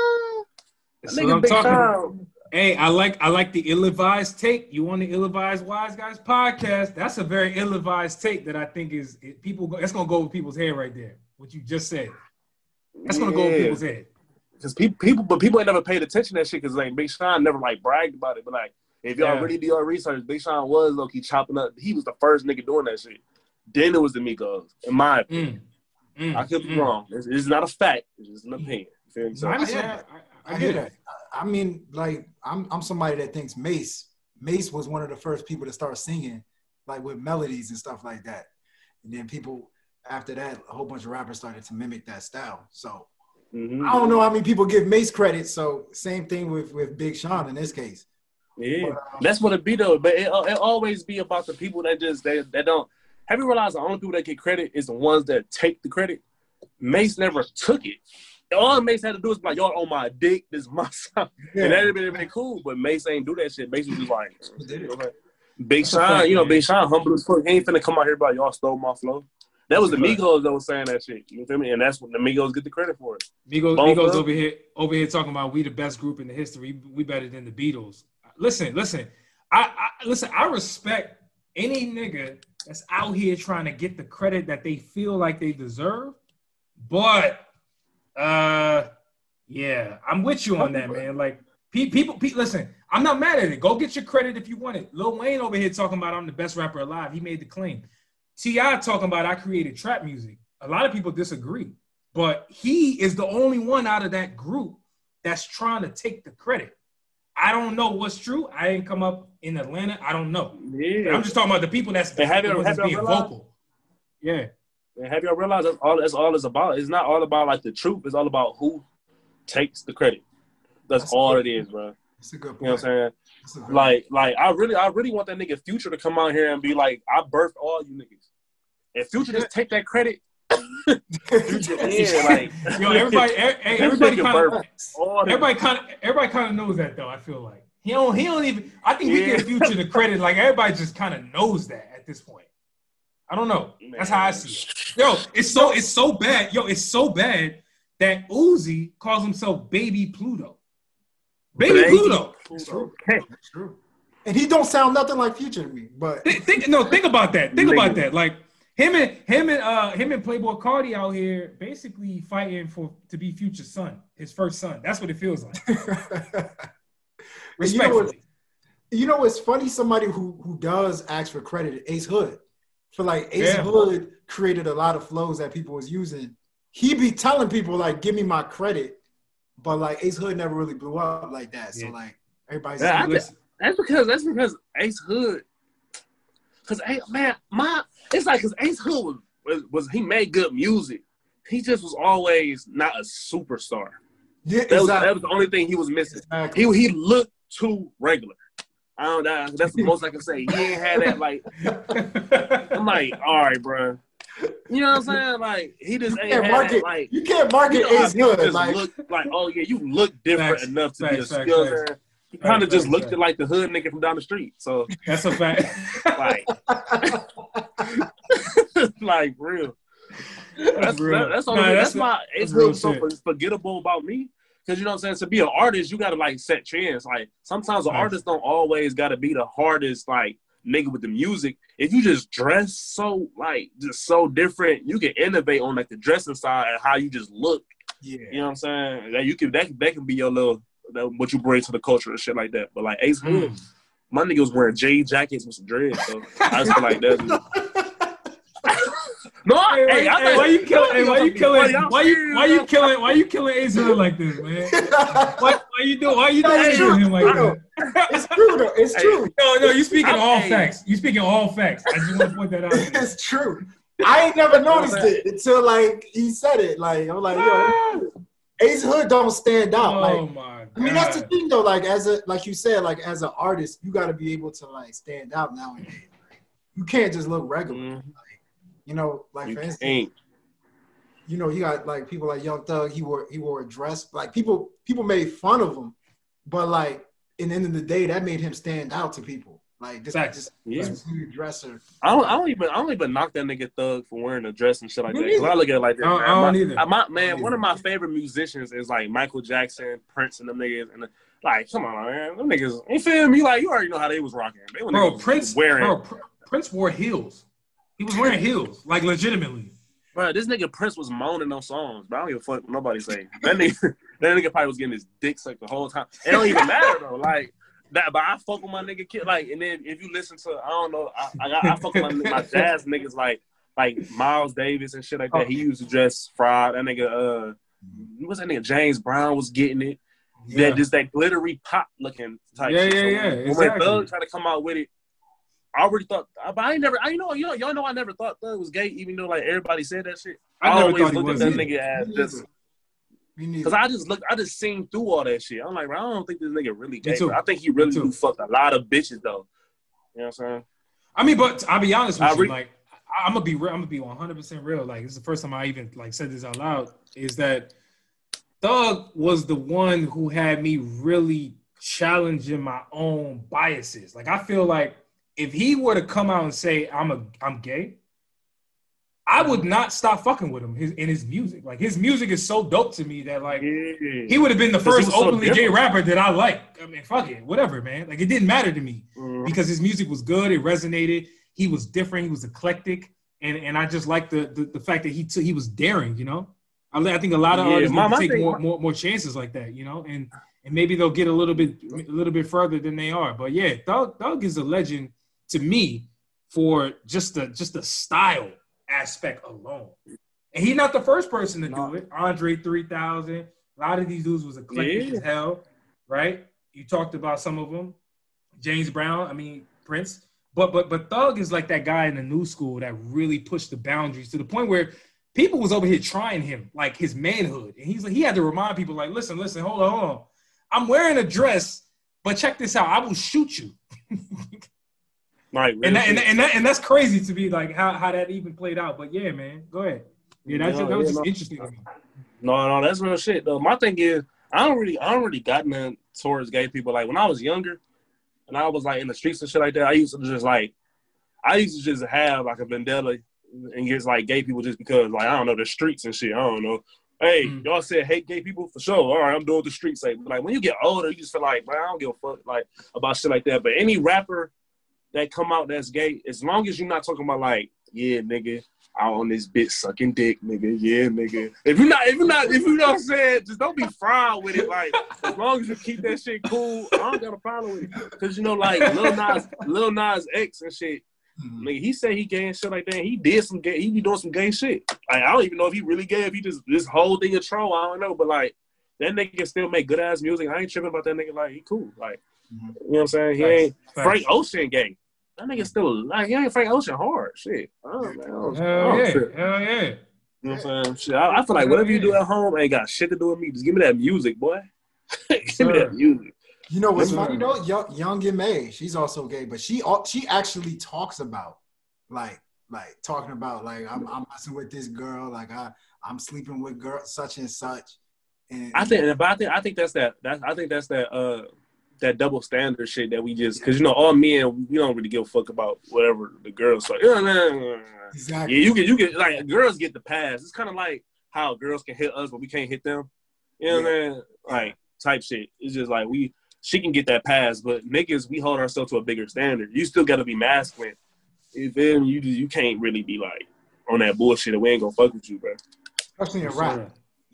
that's what I'm talking about. Hey, I like the ill-advised take. You on the Ill-Advised Wise Guys podcast? That's a very ill-advised take that I think is that's gonna go over people's head right there. What you just said. That's gonna go over people's head. Because people ain't never paid attention to that shit. Because like Big Sean never like bragged about it. But like if y'all really do your research, Big Sean was low key chopping up. He was the first nigga doing that shit. Then it was the Migos, in my opinion. I could be wrong. It's not a fact. It's just an opinion. You feel me? So, I hear that. I mean, like I'm somebody that thinks Mace was one of the first people to start singing like with melodies and stuff like that. And then people after that, a whole bunch of rappers started to mimic that style. So I don't know how many people give Mace credit. So same thing with Big Sean in this case. Yeah, but, that's what it be though. But it always be about the people that just they don't. Have you realized the only people that get credit is the ones that take the credit? Mace never took it. All Mace had to do is be like, y'all on my dick, this is my song. Yeah. And that'd have been cool, but Mace ain't do that shit. Mace was just like, Big Sean, Big Sean humble as fuck. He ain't finna come out here like, y'all stole my flow. That was the Migos that was saying that shit. You feel me? And that's what the Migos get the credit for it. Migos over here talking about we the best group in the history. We better than the Beatles. Listen. I respect any nigga that's out here trying to get the credit that they feel like they deserve. But yeah, I'm with you on that, man. Like people, listen, I'm not mad at it. Go get your credit if you want it. Lil Wayne over here talking about I'm the best rapper alive. He made the claim. T.I. talking about I created trap music. A lot of people disagree, but he is the only one out of that group that's trying to take the credit. I don't know what's true. I ain't come up in Atlanta. I don't know. Yeah. I'm just talking about the people that's being vocal. Yeah. And have y'all realized that's all it's about? It's not all about like the truth. It's all about who takes the credit. That's all it is, bro. That's a good point. You know what I'm saying? Like I really want that nigga Future to come out here and be like, I birthed all you niggas. And Future just take that credit. Everybody kind of knows that though. I feel like he don't even. I think we give Future the credit. Like everybody just kind of knows that at this point. I don't know. That's how I see it. Yo, it's so bad. Yo, it's so bad that Uzi calls himself Baby Pluto. Baby Pluto. That's true. That's true. And he don't sound nothing like Future to me. But think about that. Think about that. Like him and Playboy Cardi out here basically fighting to be Future's son, his first son. That's what it feels like. Respectfully. You know what's funny? Somebody who does ask for credit, Ace Hood. For like Ace Hood created a lot of flows that people was using. He be telling people like, give me my credit, but like Ace Hood never really blew up like that. So like everybody's that's because Ace Hood, because Ace Hood was he made good music. He just was always not a superstar. Yeah, that was the only thing he was missing. Exactly. He looked too regular. I don't know. That's the most I can say. He ain't had that like. I'm like, all right, bro. You know what I'm saying? Like he just ain't had that, like. You can't market Ace Hood like. Look like, oh yeah, you look different enough to be a skill. He kind of just looked like the hood nigga from down the street. So that's a fact. Like real. That's my Ace Hood so forgettable about me. Because, you know what I'm saying, to be an artist, you got to, like, set trends. Like, sometimes an artist don't always got to be the hardest, like, nigga with the music. If you just dress so, like, just so different, you can innovate on, like, the dressing side and how you just look. Yeah. You know what I'm saying? That can be your little, what you bring to the culture and shit like that. But, like, Ace Hood, my nigga was wearing Jade jackets with some dreads. So, I just feel like that. No, why you killing Ace Hood like this, man? Why you doing him like that? It's true though. It's true. No, you speaking all facts. You speaking all facts. I just want to point that out. It's true. I ain't never noticed it until like he said it. Like I'm like, yo, Ace Hood don't stand out. Oh my God. I mean, that's the thing though. Like like you said, like as an artist, you got to be able to like stand out nowadays. Like, you can't just look regular. Mm-hmm. You know, like for instance, you know, you got like people like Young Thug. He wore a dress. Like people made fun of him, but like in the end of the day, that made him stand out to people. Like just weird dresser. I don't even knock that nigga Thug for wearing a dress and shit like that. Cause I look at it like that. I don't either. One of my favorite musicians is like Michael Jackson, Prince, and them niggas. And like, come on, man, them niggas. You feel me? Like you already know how they was rocking. Prince wore heels. He was wearing heels, like legitimately. Bro, this nigga Prince was moaning on songs, but I don't give a fuck what nobody say. That nigga probably was getting his dick sucked the whole time. It don't even matter though. Like that, but I fuck with my nigga kid. Like, and then if you listen to, I don't know, I fuck with my jazz niggas like Miles Davis and shit like that. He used to dress fried. That nigga, what's that nigga? James Brown was getting it. Yeah. That glittery pop looking type shit. Yeah. Exactly. When Thug tried to come out with it, I already thought, but I never thought Thug was gay, even though like everybody said that shit. I always looked at that nigga as just because I just seen through all that shit. I'm like, bro, I don't think this nigga really gay. I think he really do fuck a lot of bitches though. You know what I'm saying? I mean, but I'll be honest with you, like I'm gonna be 100% real. Like this is the first time I even like said this out loud. Is that Thug was the one who had me really challenging my own biases. Like I feel like if he were to come out and say I'm gay, I would not stop fucking with him in his music. Like his music is so dope to me that like he would have been the first openly gay rapper that I like. I mean, fuck it, whatever, man. Like it didn't matter to me because his music was good, it resonated. He was different, he was eclectic, and I just like the fact that he was daring. You know, I think a lot of artists need to take more chances like that. You know, and maybe they'll get a little bit further than they are. But yeah, Thug is a legend to me for just the style aspect alone. And he's not the first person to do it. Andre 3000, a lot of these dudes was eclectic as hell, right? You talked about some of them. James Brown, I mean Prince. But Thug is like that guy in the new school that really pushed the boundaries to the point where people was over here trying him, like his manhood. And he had to remind people like, listen, hold on. I'm wearing a dress, but check this out. I will shoot you. Right, really and that's crazy to me, like how that even played out. But yeah, man, go ahead. Yeah, that was just interesting to me. No, that's real shit though. My thing is, I don't really got nothing towards gay people. Like when I was younger, and I was like in the streets and shit like that, I used to just have like a vendetta against like gay people just because like I don't know the streets and shit. I don't know. Hey, y'all said hate gay people for sure. All right, I'm doing what the streets say. But like when you get older, you just feel like, man, I don't give a fuck like about shit like that. But any rapper that come out that's gay, as long as you're not talking about like Yeah, nigga. Out on this bitch sucking dick, nigga. Yeah, nigga. If you know what I'm saying, just don't be frown with it. Like, as long as you keep that shit cool, I don't got a problem with it. Cause you know, like Lil Nas X and shit, nigga, he said he gay and shit like that. He did some gay, he be doing some gay shit. Like, I don't even know if he really gay, if he just this whole thing a troll, I don't know. But like, that nigga can still make good ass music. I ain't tripping about that nigga, like, he cool. Like, you know what I'm saying? He ain't Frank Ocean gay. That nigga still like, he ain't Frank Ocean hard. Shit. Hell yeah. You know what I'm saying? Shit, I feel like whatever you do at home ain't got shit to do with me. Just give me that music, boy. Give me that music. You know what's funny though? Young M.A, she's also gay, but she actually talks about like talking about like I'm messing with this girl, like I'm sleeping with girl such and such. And I think that's that double standard shit that we just, because you know all men, we don't really give a fuck about whatever the girls say. Exactly. Yeah, you get like girls get the pass. It's kind of like how girls can hit us but we can't hit them. You know what I mean? Like type shit. It's just like she can get that pass, but niggas, we hold ourselves to a bigger standard. You still got to be masculine. You feel me? You can't really be like on that bullshit and we ain't gonna fuck with you, bro. Especially in rap.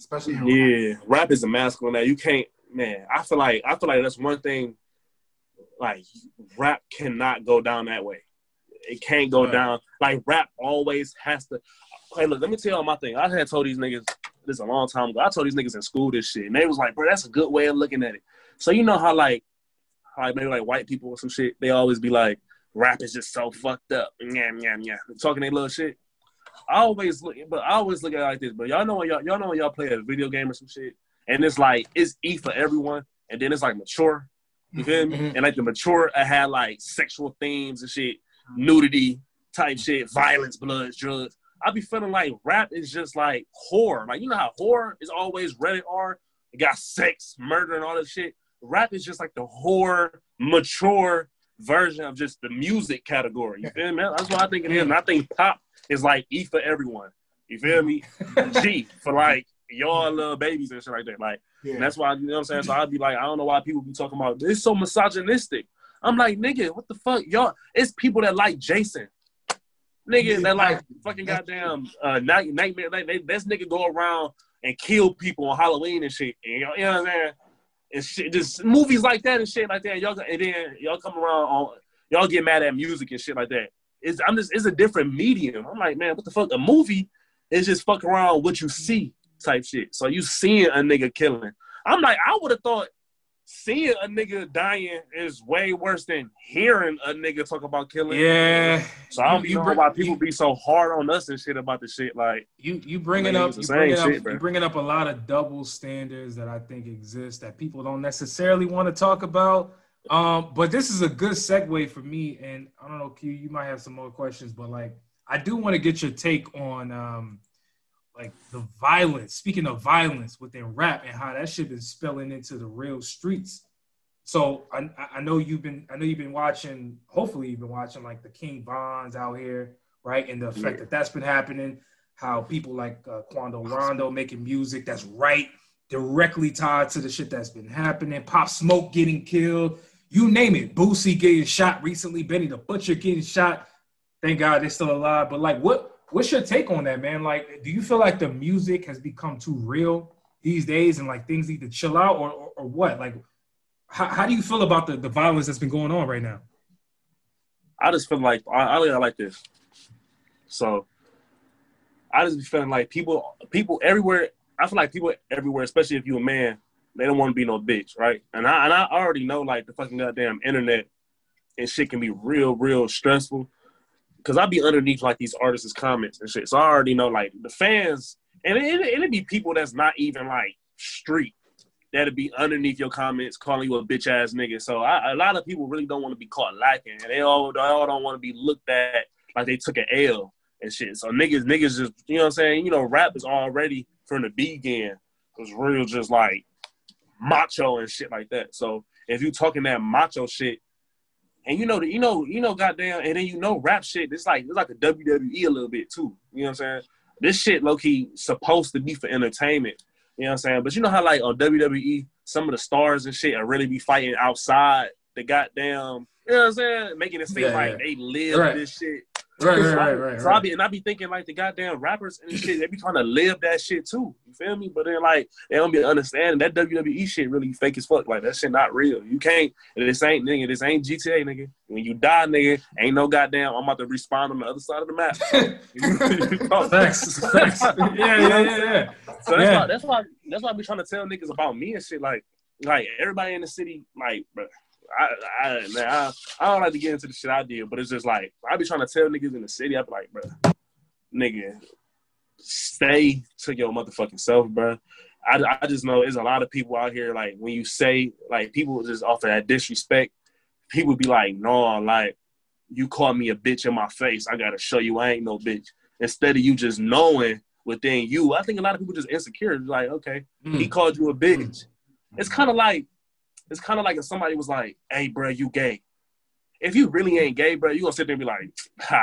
Rap is a masculine that you can't. Man, I feel like that's one thing. Like, rap cannot go down that way. It can't go down. Like, rap always has to. Hey, look, let me tell you my thing. I had told these niggas this a long time ago. I told these niggas in school this shit, and they was like, "Bro, that's a good way of looking at it." So you know how maybe like white people or some shit, they always be like, "Rap is just so fucked up." Yeah, talking their little shit. I always look at it like this. But y'all know when y'all play a video game or some shit. And it's like, it's E for everyone. And then it's like mature. You feel me? And like the mature, I had like sexual themes and shit, nudity type shit, violence, blood, drugs. I be feeling like rap is just like horror. Like, you know how horror is always rated R? It got sex, murder, and all that shit. Rap is just like the horror, mature version of just the music category. You feel me? That's what I think it is. And I think pop is like E for everyone. You feel me? G for like, y'all little babies and shit like that. Like, that's why, you know what I'm saying? So I'd be like, I don't know why people be talking about this. It's so misogynistic. I'm like, nigga, what the fuck? Y'all, it's people that like Jason. Nigga that like fucking goddamn Nightmare. This nigga go around and kill people on Halloween and shit. And, you know what I'm saying? And shit, just movies like that and shit like that. And then y'all come around on, y'all get mad at music and shit like that. It's a different medium. I'm like, man, what the fuck? A movie is just fuck around what you see type shit. So you seeing a nigga killing. I'm like, I would have thought seeing a nigga dying is way worse than hearing a nigga talk about killing. Yeah. So I don't know why people be so hard on us and shit about the shit. Like you bringing up a lot of double standards that I think exist that people don't necessarily want to talk about. But this is a good segue for me. And I don't know, Q, you might have some more questions, but like I do want to get your take on like the violence, speaking of violence within rap and how that shit been spilling into the real streets. So I know you've been watching, hopefully you've been watching like the King Vons out here, right? And the effect that's been happening, how people like Quando Rondo making music that's directly tied to the shit that's been happening. Pop Smoke getting killed, you name it. Boosie getting shot recently, Benny the Butcher getting shot. Thank God they're still alive. But like, what's your take on that, man? Like, do you feel like the music has become too real these days and like things need to chill out or what? Like, how do you feel about the violence that's been going on right now? I just feel like, I like this. So I just be feeling like people everywhere, I feel like people everywhere, especially if you're a man, they don't want to be no bitch, right? And I already know like the fucking goddamn internet and shit can be real, real stressful. Because I be underneath like these artists' comments and shit. So I already know like the fans, and it'd be people that's not even like street that'd be underneath your comments calling you a bitch ass nigga. So a lot of people really don't want to be caught lacking, and they all don't want to be looked at like they took an L and shit. So niggas just, you know what I'm saying? You know, rap is already from the beginning was real just like macho and shit like that. So if you talking that macho shit, and you know, goddamn, and then you know, rap shit. It's like a WWE a little bit too. You know what I'm saying? This shit low key supposed to be for entertainment. You know what I'm saying? But you know how like on WWE, some of the stars and shit are really be fighting outside the goddamn. You know what I'm saying? Making it seem like they live this shit. Right. So I be thinking like the goddamn rappers and shit, they be trying to live that shit too. You feel me? But then like they don't be understanding that WWE shit really fake as fuck. Like that shit not real. You can't. This ain't GTA, nigga. When you die, nigga, ain't no goddamn. I'm about to respawn on the other side of the map. Facts. Yeah. So that's why I be trying to tell niggas about me and shit. Like everybody in the city, like, bro. I don't like to get into the shit I did, but it's just like I be trying to tell niggas in the city. I be like, bro, nigga, stay to your motherfucking self, bro. I just know there's a lot of people out here like when you say like people just offer that disrespect, people be like, no, like you call me a bitch in my face, I gotta show you I ain't no bitch. Instead of you just knowing within you, I think a lot of people just insecure. Like, okay, he called you a bitch. It's kind of like if somebody was like, hey, bro, you gay. If you really ain't gay, bro, you gonna sit there and be like,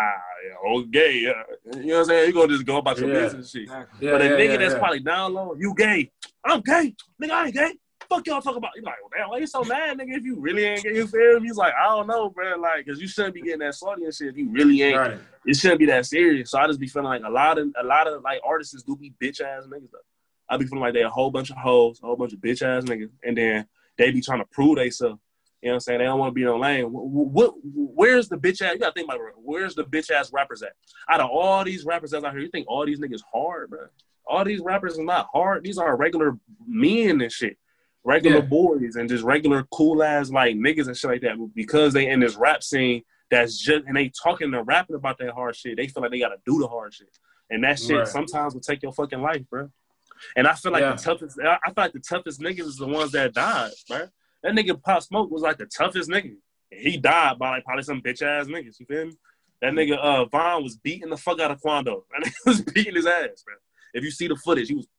gay. You know what I'm saying? You gonna just go about your business and shit. But a nigga that's probably down low, you gay. I'm gay. Nigga, I ain't gay. Fuck y'all talk about. You're like, well, damn, why you so mad, nigga, if you really ain't gay? You feel me? He's like, I don't know, bro. Like, because you shouldn't be getting that salty and shit if you really ain't. Right. It shouldn't be that serious. So I just be feeling like a lot of like artists do be bitch-ass niggas, though. I be feeling like they a whole bunch of hoes, a whole bunch of bitch-ass niggas, and then they be trying to prove themselves. You know what I'm saying? They don't want to be in no lane. Where's the bitch ass? You gotta think about it. Where's the bitch ass rappers at? Out of all these rappers that's out here, you think all these niggas hard, bro? All these rappers are not hard. These are regular men and shit. Regular boys and just regular cool ass like niggas and shit like that. Because they in this rap scene that's just, and they talking and rapping about that hard shit, they feel like they gotta do the hard shit. And that shit sometimes will take your fucking life, bro. And I feel like the toughest niggas is the ones that died, bro. That nigga Pop Smoke was like the toughest nigga. He died by like probably some bitch ass niggas. You feel me? That nigga Vaughn was beating the fuck out of Quando. That nigga was beating his ass, bro. If you see the footage, he was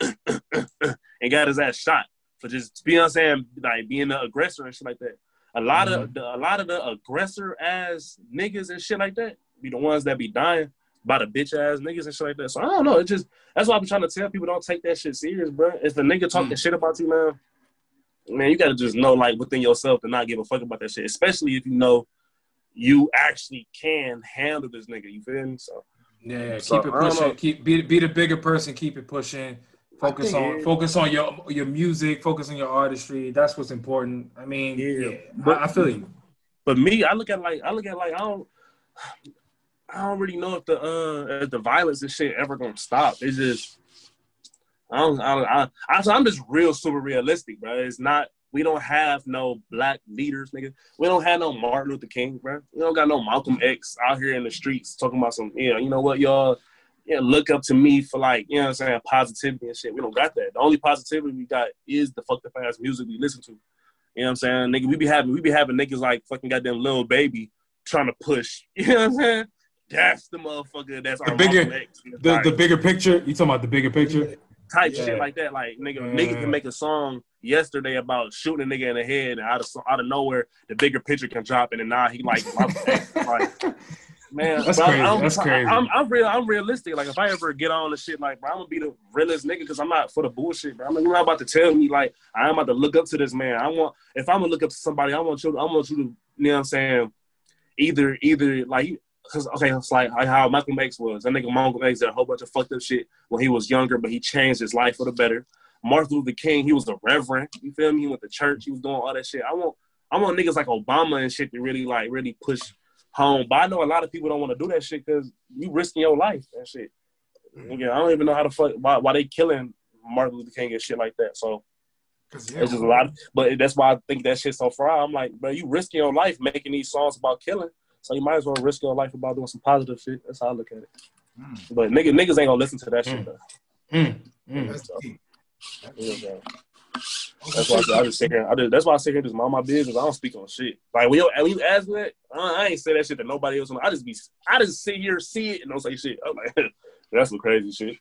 and got his ass shot for just, you know what I'm saying, like being the aggressor and shit like that. A lot of the aggressor ass niggas and shit like that be the ones that be dying by the bitch ass niggas and shit like that. So I don't know. It just, that's why I be trying to tell people, don't take that shit serious, bro. If the nigga talking shit about you, man, you gotta just know, like, within yourself to not give a fuck about that shit, especially if you know you actually can handle this nigga. You feel me? So keep it pushing. Be the bigger person. Keep it pushing. Focus on your music. Focus on your artistry. That's what's important. I mean, I feel you. But me, I look at like I don't really know if the violence and shit ever gonna stop. It's just. I'm just real super realistic, bro. It's not, we don't have no black leaders, nigga. We don't have no Martin Luther King, bro. We don't got no Malcolm X out here in the streets talking about some, you know what, y'all, look up to me for like, you know what I'm saying, positivity and shit. We don't got that. The only positivity we got is the fucked up ass music we listen to. You know what I'm saying? Nigga, we be having niggas like fucking goddamn Lil Baby trying to push. You know what I'm saying? That's the motherfucker that's our Malcolm X. The bigger picture? You talking about the bigger picture? Type shit like that, like nigga can make a song yesterday about shooting a nigga in the head, and out of nowhere the bigger picture can drop, and then now he like man, that's crazy. That's crazy. I'm realistic. Like if I ever get on the shit, like bro, I'm gonna be the realest nigga because I'm not for the bullshit, bro. You're not about to tell me like I'm about to look up to this man. If I'm gonna look up to somebody, I want you to, you know what I'm saying, either like. Cause okay, it's like how Malcolm X was. That nigga Malcolm X did a whole bunch of fucked up shit when he was younger, but he changed his life for the better. Martin Luther King, he was a reverend. You feel me? He went to church. He was doing all that shit. I want niggas like Obama and shit to really push home. But I know a lot of people don't want to do that shit because you risking your life and shit. Yeah, I don't even know how the fuck why they killing Martin Luther King and shit like that. So it's just a lot. But that's why I think that shit's so far. I'm like, bro, you risking your life making these songs about killing. So you might as well risk your life about doing some positive shit. That's how I look at it. But niggas ain't gonna listen to that shit though. That's why I just sit here. That's why I sit here just mind my business. I don't speak on shit. Like when you ask me that, I ain't say that shit to nobody else. I just sit here, see it, and don't say shit. I'm like, that's some crazy shit.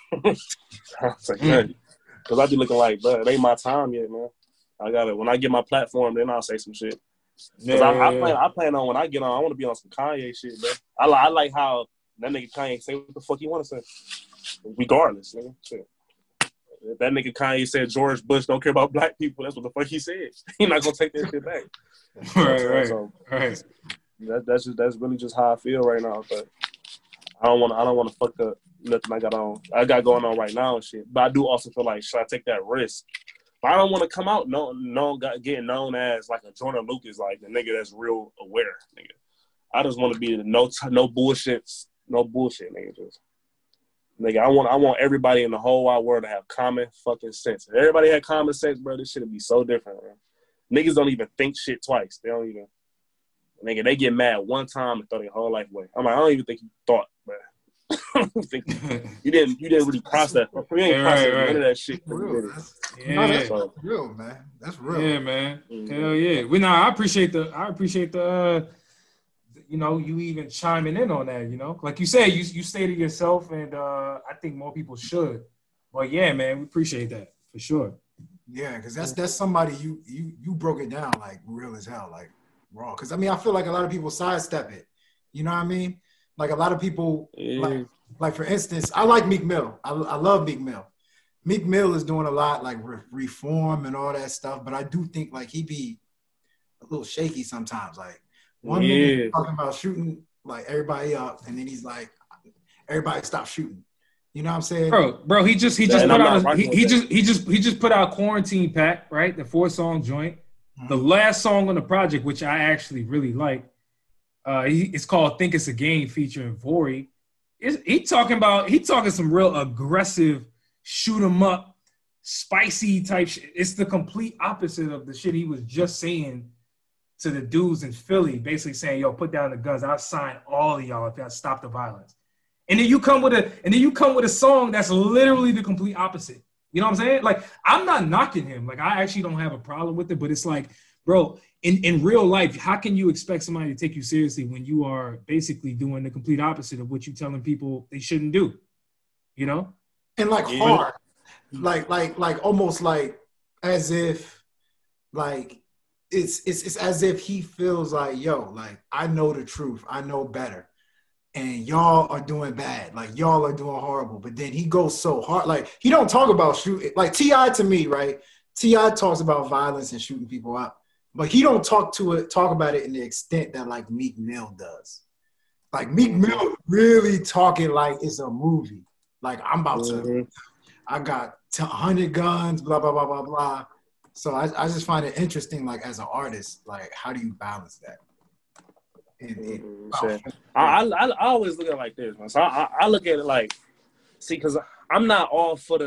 Because I be looking like, bro, it ain't my time yet, man. I gotta, when I get my platform, then I'll say some shit. I plan on when I get on, I want to be on some Kanye shit, bro. I like how that nigga Kanye say what the fuck he want to say, regardless, nigga. Shit. If that nigga Kanye said George Bush don't care about black people, that's what the fuck he said. He not gonna take that shit back. Right. That's really just how I feel right now. But I don't want to fuck up nothing I got going on right now and shit. But I do also feel like, should I take that risk? But I don't want to come out getting known as like a Jordan Lucas, like the nigga that's real aware, nigga. I just want to be no bullshit, nigga. Just nigga, I want everybody in the whole wide world to have common fucking sense. If everybody had common sense, bro, this shit would be so different, bro. Niggas don't even think shit twice. They don't even. Nigga, they get mad one time and throw their whole life away. I'm like, I don't even think you thought, bro. I don't think you didn't really process. You didn't process none of that shit. That's real, man. That's real. Yeah, man. Mm-hmm. Hell yeah. I appreciate the you even chiming in on that, Like you said, you stated yourself, and I think more people should. But yeah, man, we appreciate that for sure. Yeah, because that's somebody you broke it down like real as hell, like raw. Because I mean, I feel like a lot of people sidestep it. You know what I mean? Like a lot of people, like for instance, I like Meek Mill. I love Meek Mill. Meek Mill is doing a lot like reform and all that stuff, but I do think like he be a little shaky sometimes. Like one minute he's talking about shooting like everybody up, and then he's like, everybody stop shooting. You know what I'm saying? Bro, he just put out Quarantine Pack, right? The 4-song joint. Mm-hmm. The last song on the project, which I actually really like, it's called "Think It's a Game" featuring Vori. He talking some real aggressive, shoot 'em up, spicy type shit. It's the complete opposite of the shit he was just saying to the dudes in Philly, basically saying, "Yo, put down the guns. I'll sign all of y'all if y'all stop the violence." And then you come with a song that's literally the complete opposite. You know what I'm saying? Like, I'm not knocking him. Like, I actually don't have a problem with it, but it's like, bro, in real life, how can you expect somebody to take you seriously when you are basically doing the complete opposite of what you're telling people they shouldn't do? You know? And like hard. Like almost like as if like it's as if he feels like, yo, like I know the truth. I know better. And y'all are doing bad. Like y'all are doing horrible. But then he goes so hard. Like he don't talk about shooting. Like T.I. to me, right? T.I. talks about violence and shooting people up. But he don't talk about it in the extent that like Meek Mill does. Like Meek Mill really talking like it's a movie. Like I'm about to, I got 100 guns, blah, blah, blah, blah, blah. So I just find it interesting, like as an artist, like how do you balance that? I always look at it like this, man. So I look at it like, see, because I'm not all for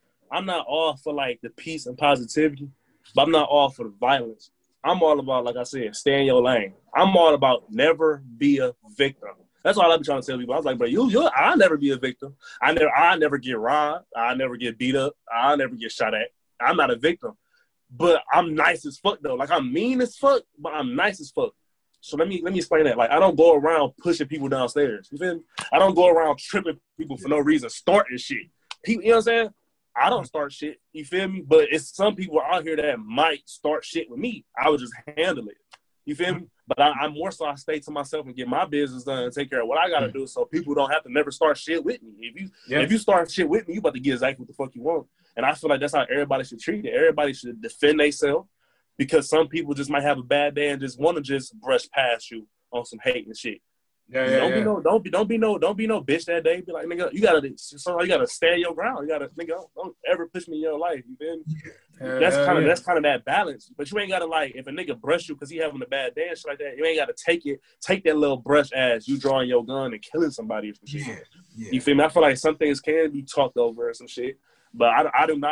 like the peace and positivity, but I'm not all for the violence. I'm all about, like I said, stay in your lane. I'm all about never be a victim. That's all I be trying to tell people. I was like, bro, I'll never be a victim. I never get robbed. I never get beat up. I never get shot at. I'm not a victim. But I'm nice as fuck though. Like I'm mean as fuck, but I'm nice as fuck. So let me explain that. Like I don't go around pushing people downstairs. You feel me? I don't go around tripping people for no reason, starting shit. People, you know what I'm saying? I don't start shit. You feel me? But it's some people out here that might start shit with me. I would just handle it. You feel me? But I'm more so I stay to myself and get my business done and take care of what I gotta do, so people don't have to never start shit with me. If you start shit with me, you about to get exactly what the fuck you want. And I feel like that's how everybody should treat it. Everybody should defend themselves, because some people just might have a bad day and just want to just brush past you on some hate and shit. Don't be no bitch that day. Be like, nigga, you gotta stand your ground. You gotta, nigga, don't ever push me in your life. You feel me? That's kind of that balance. But you ain't gotta, like, if a nigga brush you because he having a bad day and shit like that, you ain't gotta take that little brush as you drawing your gun and killing somebody or some shit. Yeah. You feel me? I feel like some things can be talked over and some shit. But I don't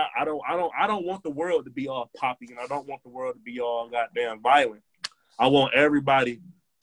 want the world to be all poppy, and I don't want the world to be all goddamn violent. I want everybody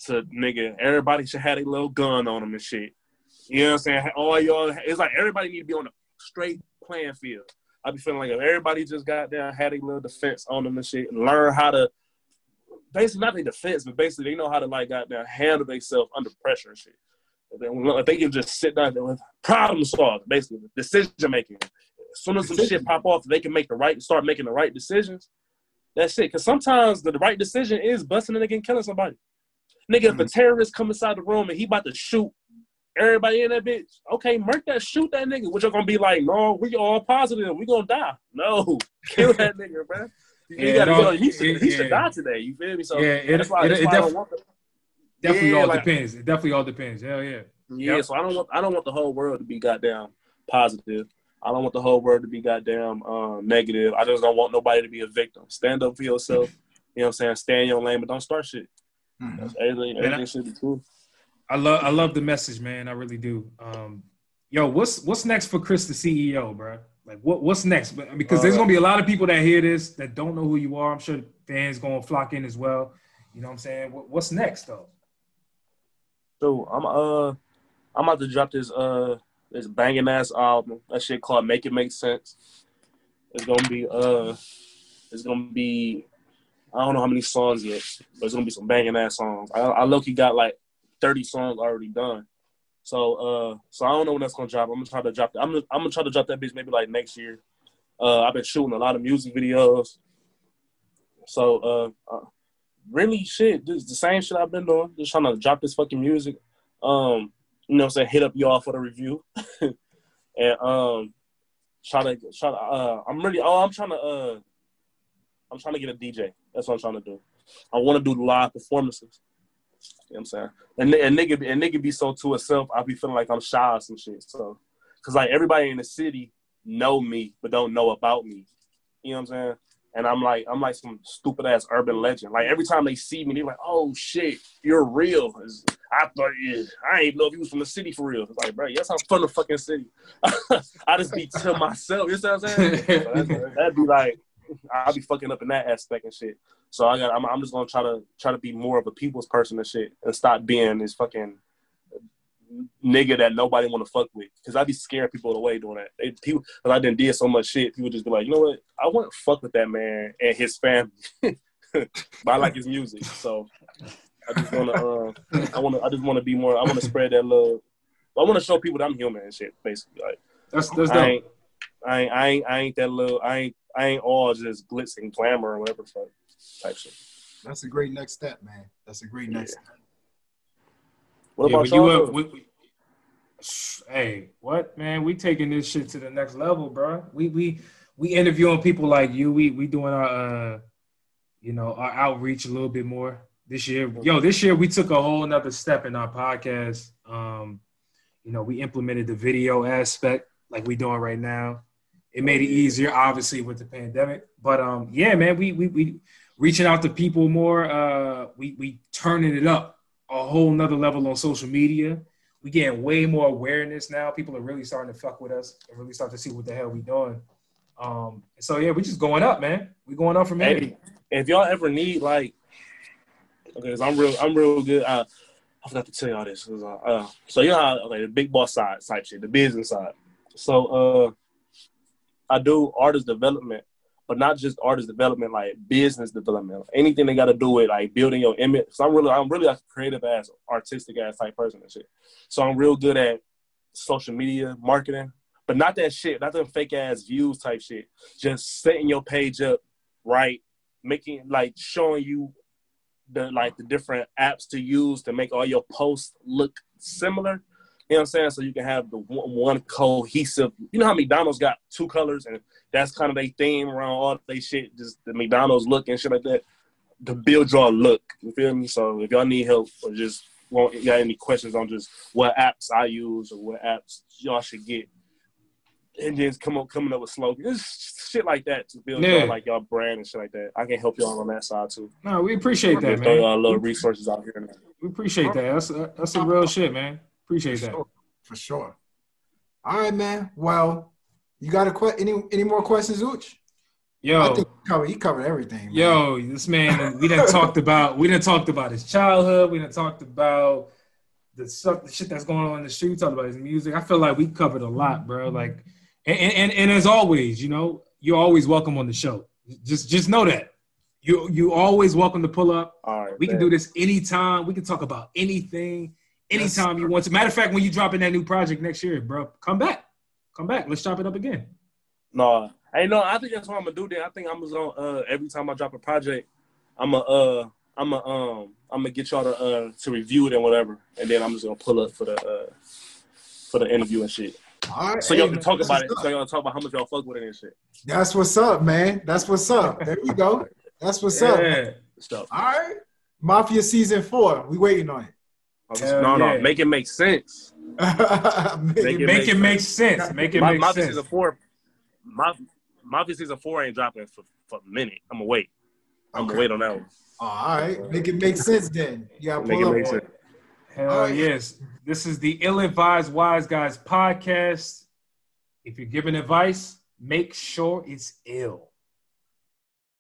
everybody should have a little gun on them and shit. You know what I'm saying? All y'all, it's like everybody need to be on a straight playing field. I be feeling like if everybody just got down, had a little defense on them and shit, and learn how to, basically not their defense, but basically they know how to like goddamn handle themselves under pressure and shit. If they can just sit down there with problem solve, basically decision making. As soon as some shit pop off, they can start making the right decisions. That's it. Because sometimes the right decision is busting a nigga and killing somebody. Nigga, if a terrorist come inside the room and he about to shoot everybody in that bitch, okay, murk that, shoot that nigga. What you're gonna be like, no, we all positive, we gonna die. No, kill that nigga, bro. He should die today. You feel me? So that's why I don't want that. Definitely all depends. It definitely all depends. Hell yeah. Yeah, so I don't want the whole world to be goddamn positive. I don't want the whole world to be goddamn negative. I just don't want nobody to be a victim. Stand up for yourself. You know what I'm saying? Stay in your lane, but don't start shit. Mhm. Everything should be cool. I love the message, man. I really do. Yo, what's next for Chris, the CEO, bro? Like, what's next? Because there's gonna be a lot of people that hear this that don't know who you are. I'm sure fans gonna flock in as well. You know what I'm saying? What's next, though? So I'm about to drop this banging ass album. That shit called Make It Make Sense. It's gonna be I don't know how many songs yet, but it's gonna be some banging ass songs. I low-key got like 30 songs already done. So I don't know when that's gonna drop. I'm gonna try to drop that. I'm gonna try to drop that bitch maybe like next year. I've been shooting a lot of music videos. So really shit, this is the same shit I've been doing. Just trying to drop this fucking music. You know what I'm saying, hit up y'all for the review. And I'm trying to get a DJ. That's what I'm trying to do. I want to do live performances. You know what I'm saying? And nigga be so to itself, I be feeling like I'm shy or some shit. So, cause like everybody in the city know me, but don't know about me. You know what I'm saying? And I'm like some stupid ass urban legend. Like every time they see me, they're like, "Oh shit, you're real." I thought, I ain't know if you was from the city for real. It's like, bro, yes, I'm from the fucking city. I just be to myself. You know what I'm saying? So that'd be like, I'll be fucking up in that aspect and shit. So I'm just gonna try to be more of a people's person and shit, and stop being this fucking nigga that nobody want to fuck with. Cause I be scaring people away doing that. People, cause I did so much shit. People just be like, you know what? I want to fuck with that man and his family, but I like his music. So I just wanna be more. I want to spread that love. I want to show people that I'm human and shit. Basically, like that's dope. I ain't that little. I ain't all just glitz and glamour or whatever fuck type shit. That's a great next step, man. That's a great next step. What about y'all? Hey, what, man? We taking this shit to the next level, bro. We interviewing people like you. We doing our our outreach a little bit more this year. Yo, this year we took a whole nother step in our podcast. We implemented the video aspect like we doing right now. It made it easier, obviously, with the pandemic. But yeah, man, we reaching out to people more. We turning it up a whole nother level on social media. We getting way more awareness now. People are really starting to fuck with us and really start to see what the hell we doing. So yeah, we just going up, man. We going up from here. Hey, if y'all ever need okay, cause I'm real good. I forgot to tell y'all this. So the big boss side type shit, the business side. So I do artist development, but not just artist development, like business development. Anything they got to do with like building your image. So I'm really like a creative ass, artistic ass type person and shit. So I'm real good at social media marketing, but not that shit, not them fake ass views type shit. Just setting your page up right, making like showing you the different apps to use to make all your posts look similar. You know what I'm saying? So you can have the one cohesive. You know how McDonald's got two colors, and that's kind of their theme around all they shit, just the McDonald's look and shit like that. To build your look, you feel me? So if y'all need help or just got any questions on just what apps I use or what apps y'all should get, and then coming up with slogans, shit like that to build y'all brand and shit like that. I can help y'all on that side too. No, we appreciate that, man. Throw y'all little resources out here. We appreciate that. That's some real shit, man. Appreciate that. For sure. All right, man. Well, you got any more questions, Ooch? Yo, I think he covered everything. Man. Yo, this man, we done talked about his childhood. We done talked about the shit that's going on in the street. We talked about his music. I feel like we covered a lot, bro. Like, and as always, you're always welcome on the show. Just know that. You always welcome to pull up. All right, we can do this anytime. We can talk about anything. Anytime you want to. Matter of fact, when you drop in that new project next year, bro, come back. Let's chop it up again. No, I think that's what I'm gonna do. Then I think I'm just gonna every time I drop a project, I'm gonna get y'all to review it and whatever, and then I'm just gonna pull up for the interview and shit. All right, so y'all can talk about it. So y'all talk about how much y'all fuck with it and shit. That's what's up, man. That's what's up. There we go. That's what's up. Stuff. All right, Mafia season 4. We waiting on it. No, make it make sense. Make it make sense. Make it make Mafia sense. Season 4. Mafia Season 4 ain't dropping for a minute. I'm gonna wait. I'm gonna wait on that one. Oh, all right. Make it make sense then. You gotta Make pull it up make on sense. it. Hell right. yes. This is the Ill-Advised Wise Guys podcast. If you're giving advice, make sure it's ill.